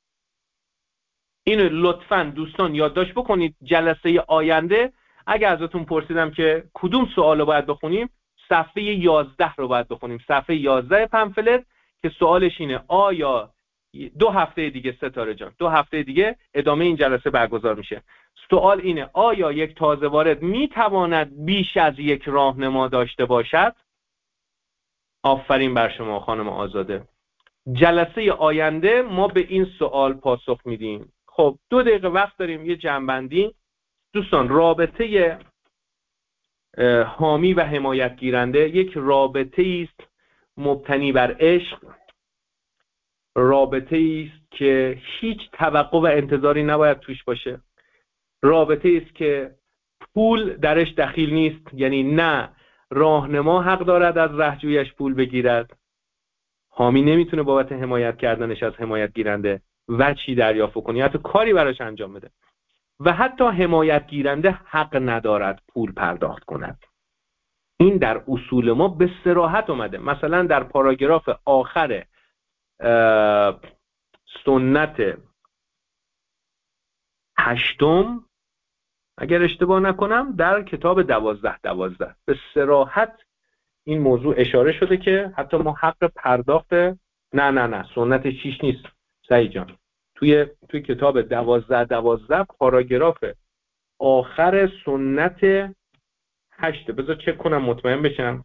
اینو لطفا دوستان یادداشت بکنید. جلسه آینده اگر ازتون پرسیدم که کدوم سوال رو باید بخونیم، صفحه یازده رو باید بخونیم. صفحه یازده پمفلت که سوالش اینه: آیا دو هفته دیگه ستاره جان دو هفته دیگه ادامه این جلسه برگزار میشه. سوال اینه: آیا یک تازه وارد میتواند بیش از یک راهنما داشته باشد؟ آفرین بر شما خانم آزاده. جلسه آینده ما به این سوال پاسخ میدیم. خب دو دقیقه وقت داریم. یه جنبندی دوستان. رابطه حامی و حمایت گیرنده یک رابطه است مبتنی بر عشق، رابطه است که هیچ توقع و انتظاری نباید توش باشه، رابطه است که پول درش دخیل نیست. یعنی نه راهنما حق دارد از رهجویش پول بگیرد، حامی نمیتونه بابت حمایت کردنش از حمایت گیرنده وچی دریافت کنه، حتی کاری براش انجام بده، و حتی حمایت گیرنده حق ندارد پول پرداخت کند. این در اصول ما به صراحت اومده. مثلا در پاراگراف آخر سنت هشتم اگر اشتباه نکنم در کتاب دوازده دوازده به صراحت این موضوع اشاره شده که حتی ما حق پرداخت نه نه نه سنت شیش نیست سعید جان، توی توی کتاب دوازده دوازده پاراگراف آخر سنت هشت. بذار چک کنم مطمئن بشم.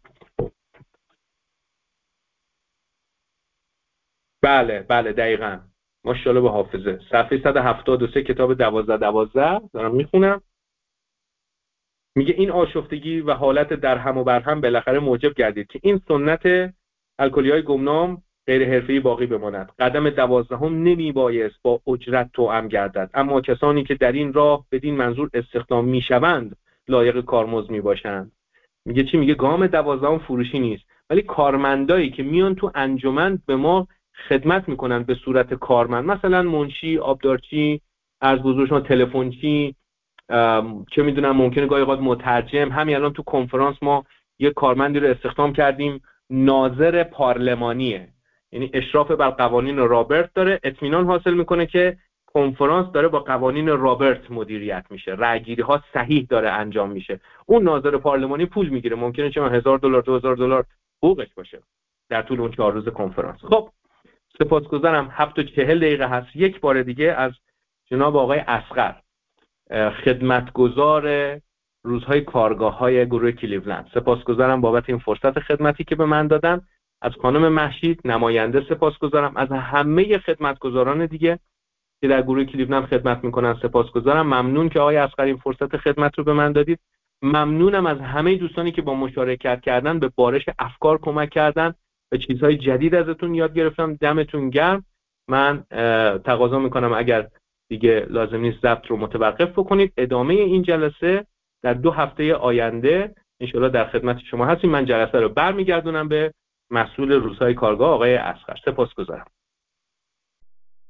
بله بله دقیقاً، ماشاءالله به حافظه. صفحه صد و هفتاد و سه کتاب دوازده دوازده دارم میخونم. میگه این آشفتگی و حالت در هم و بر هم بالاخره موجب گردید که این سنت الکلی‌های گمنام غیر حرفه‌ای باقی بماند. قدم دوازدهم نمیبایست با اجرت توأم گردد، اما کسانی که در این راه بدین منظور استخدام میشوند لایق کارمزد میباشند. میگه چی؟ میگه گام دوازدهم فروشی نیست، ولی کارمندایی که میان تو انجمن به ما خدمت میکنن به صورت کارمند، مثلا منشی، آبدارچی، عرض بزرگ شما تلفنچی، چه میدونم ممکنه گاهی اوقات مترجم. همین الان تو کنفرانس ما یه کارمندی رو استخدام کردیم ناظر پارلمانیه، یعنی اشراف بر قوانین رابرت داره، اطمینان حاصل میکنه که کنفرانس داره با قوانین رابرت مدیریت میشه، رأیگیری ها صحیح داره انجام میشه. اون ناظر پارلمانی پول میگیره، ممکنه چه هزار دلار دو هزار دلار حقوقش باشه در طول اون چهار روز کنفرانس. خب سپاسگزارم. هفت و چهل دقیقه هست. یک بار دیگه از جناب آقای اصغر، خدمتگزار روزهای کارگاه های گروه کلیولند، سپاسگزارم بابت این فرصت خدمتی که به من دادن. از خانم مهشید نماینده سپاسگزارم. از همه خدمتگزاران دیگه که در گروه کلیولند خدمت میکنن سپاسگزارم. ممنون که آقای اصغر این فرصت خدمت رو به من دادید. ممنونم از همه دوستانی که با مشارکت کردن به بارش افکار کمک کردن، به چیزهای جدید ازتون یاد گرفتم. دمتون گرم. من تقاضا میکنم اگر دیگه لازم نیست ضبط رو متوقف بکنید. ادامه این جلسه در دو هفته آینده انشالله در خدمت شما هستیم. من جلسه رو برمیگردونم به مسئول روزهای کارگاه آقای اصغر. سپاسگزارم.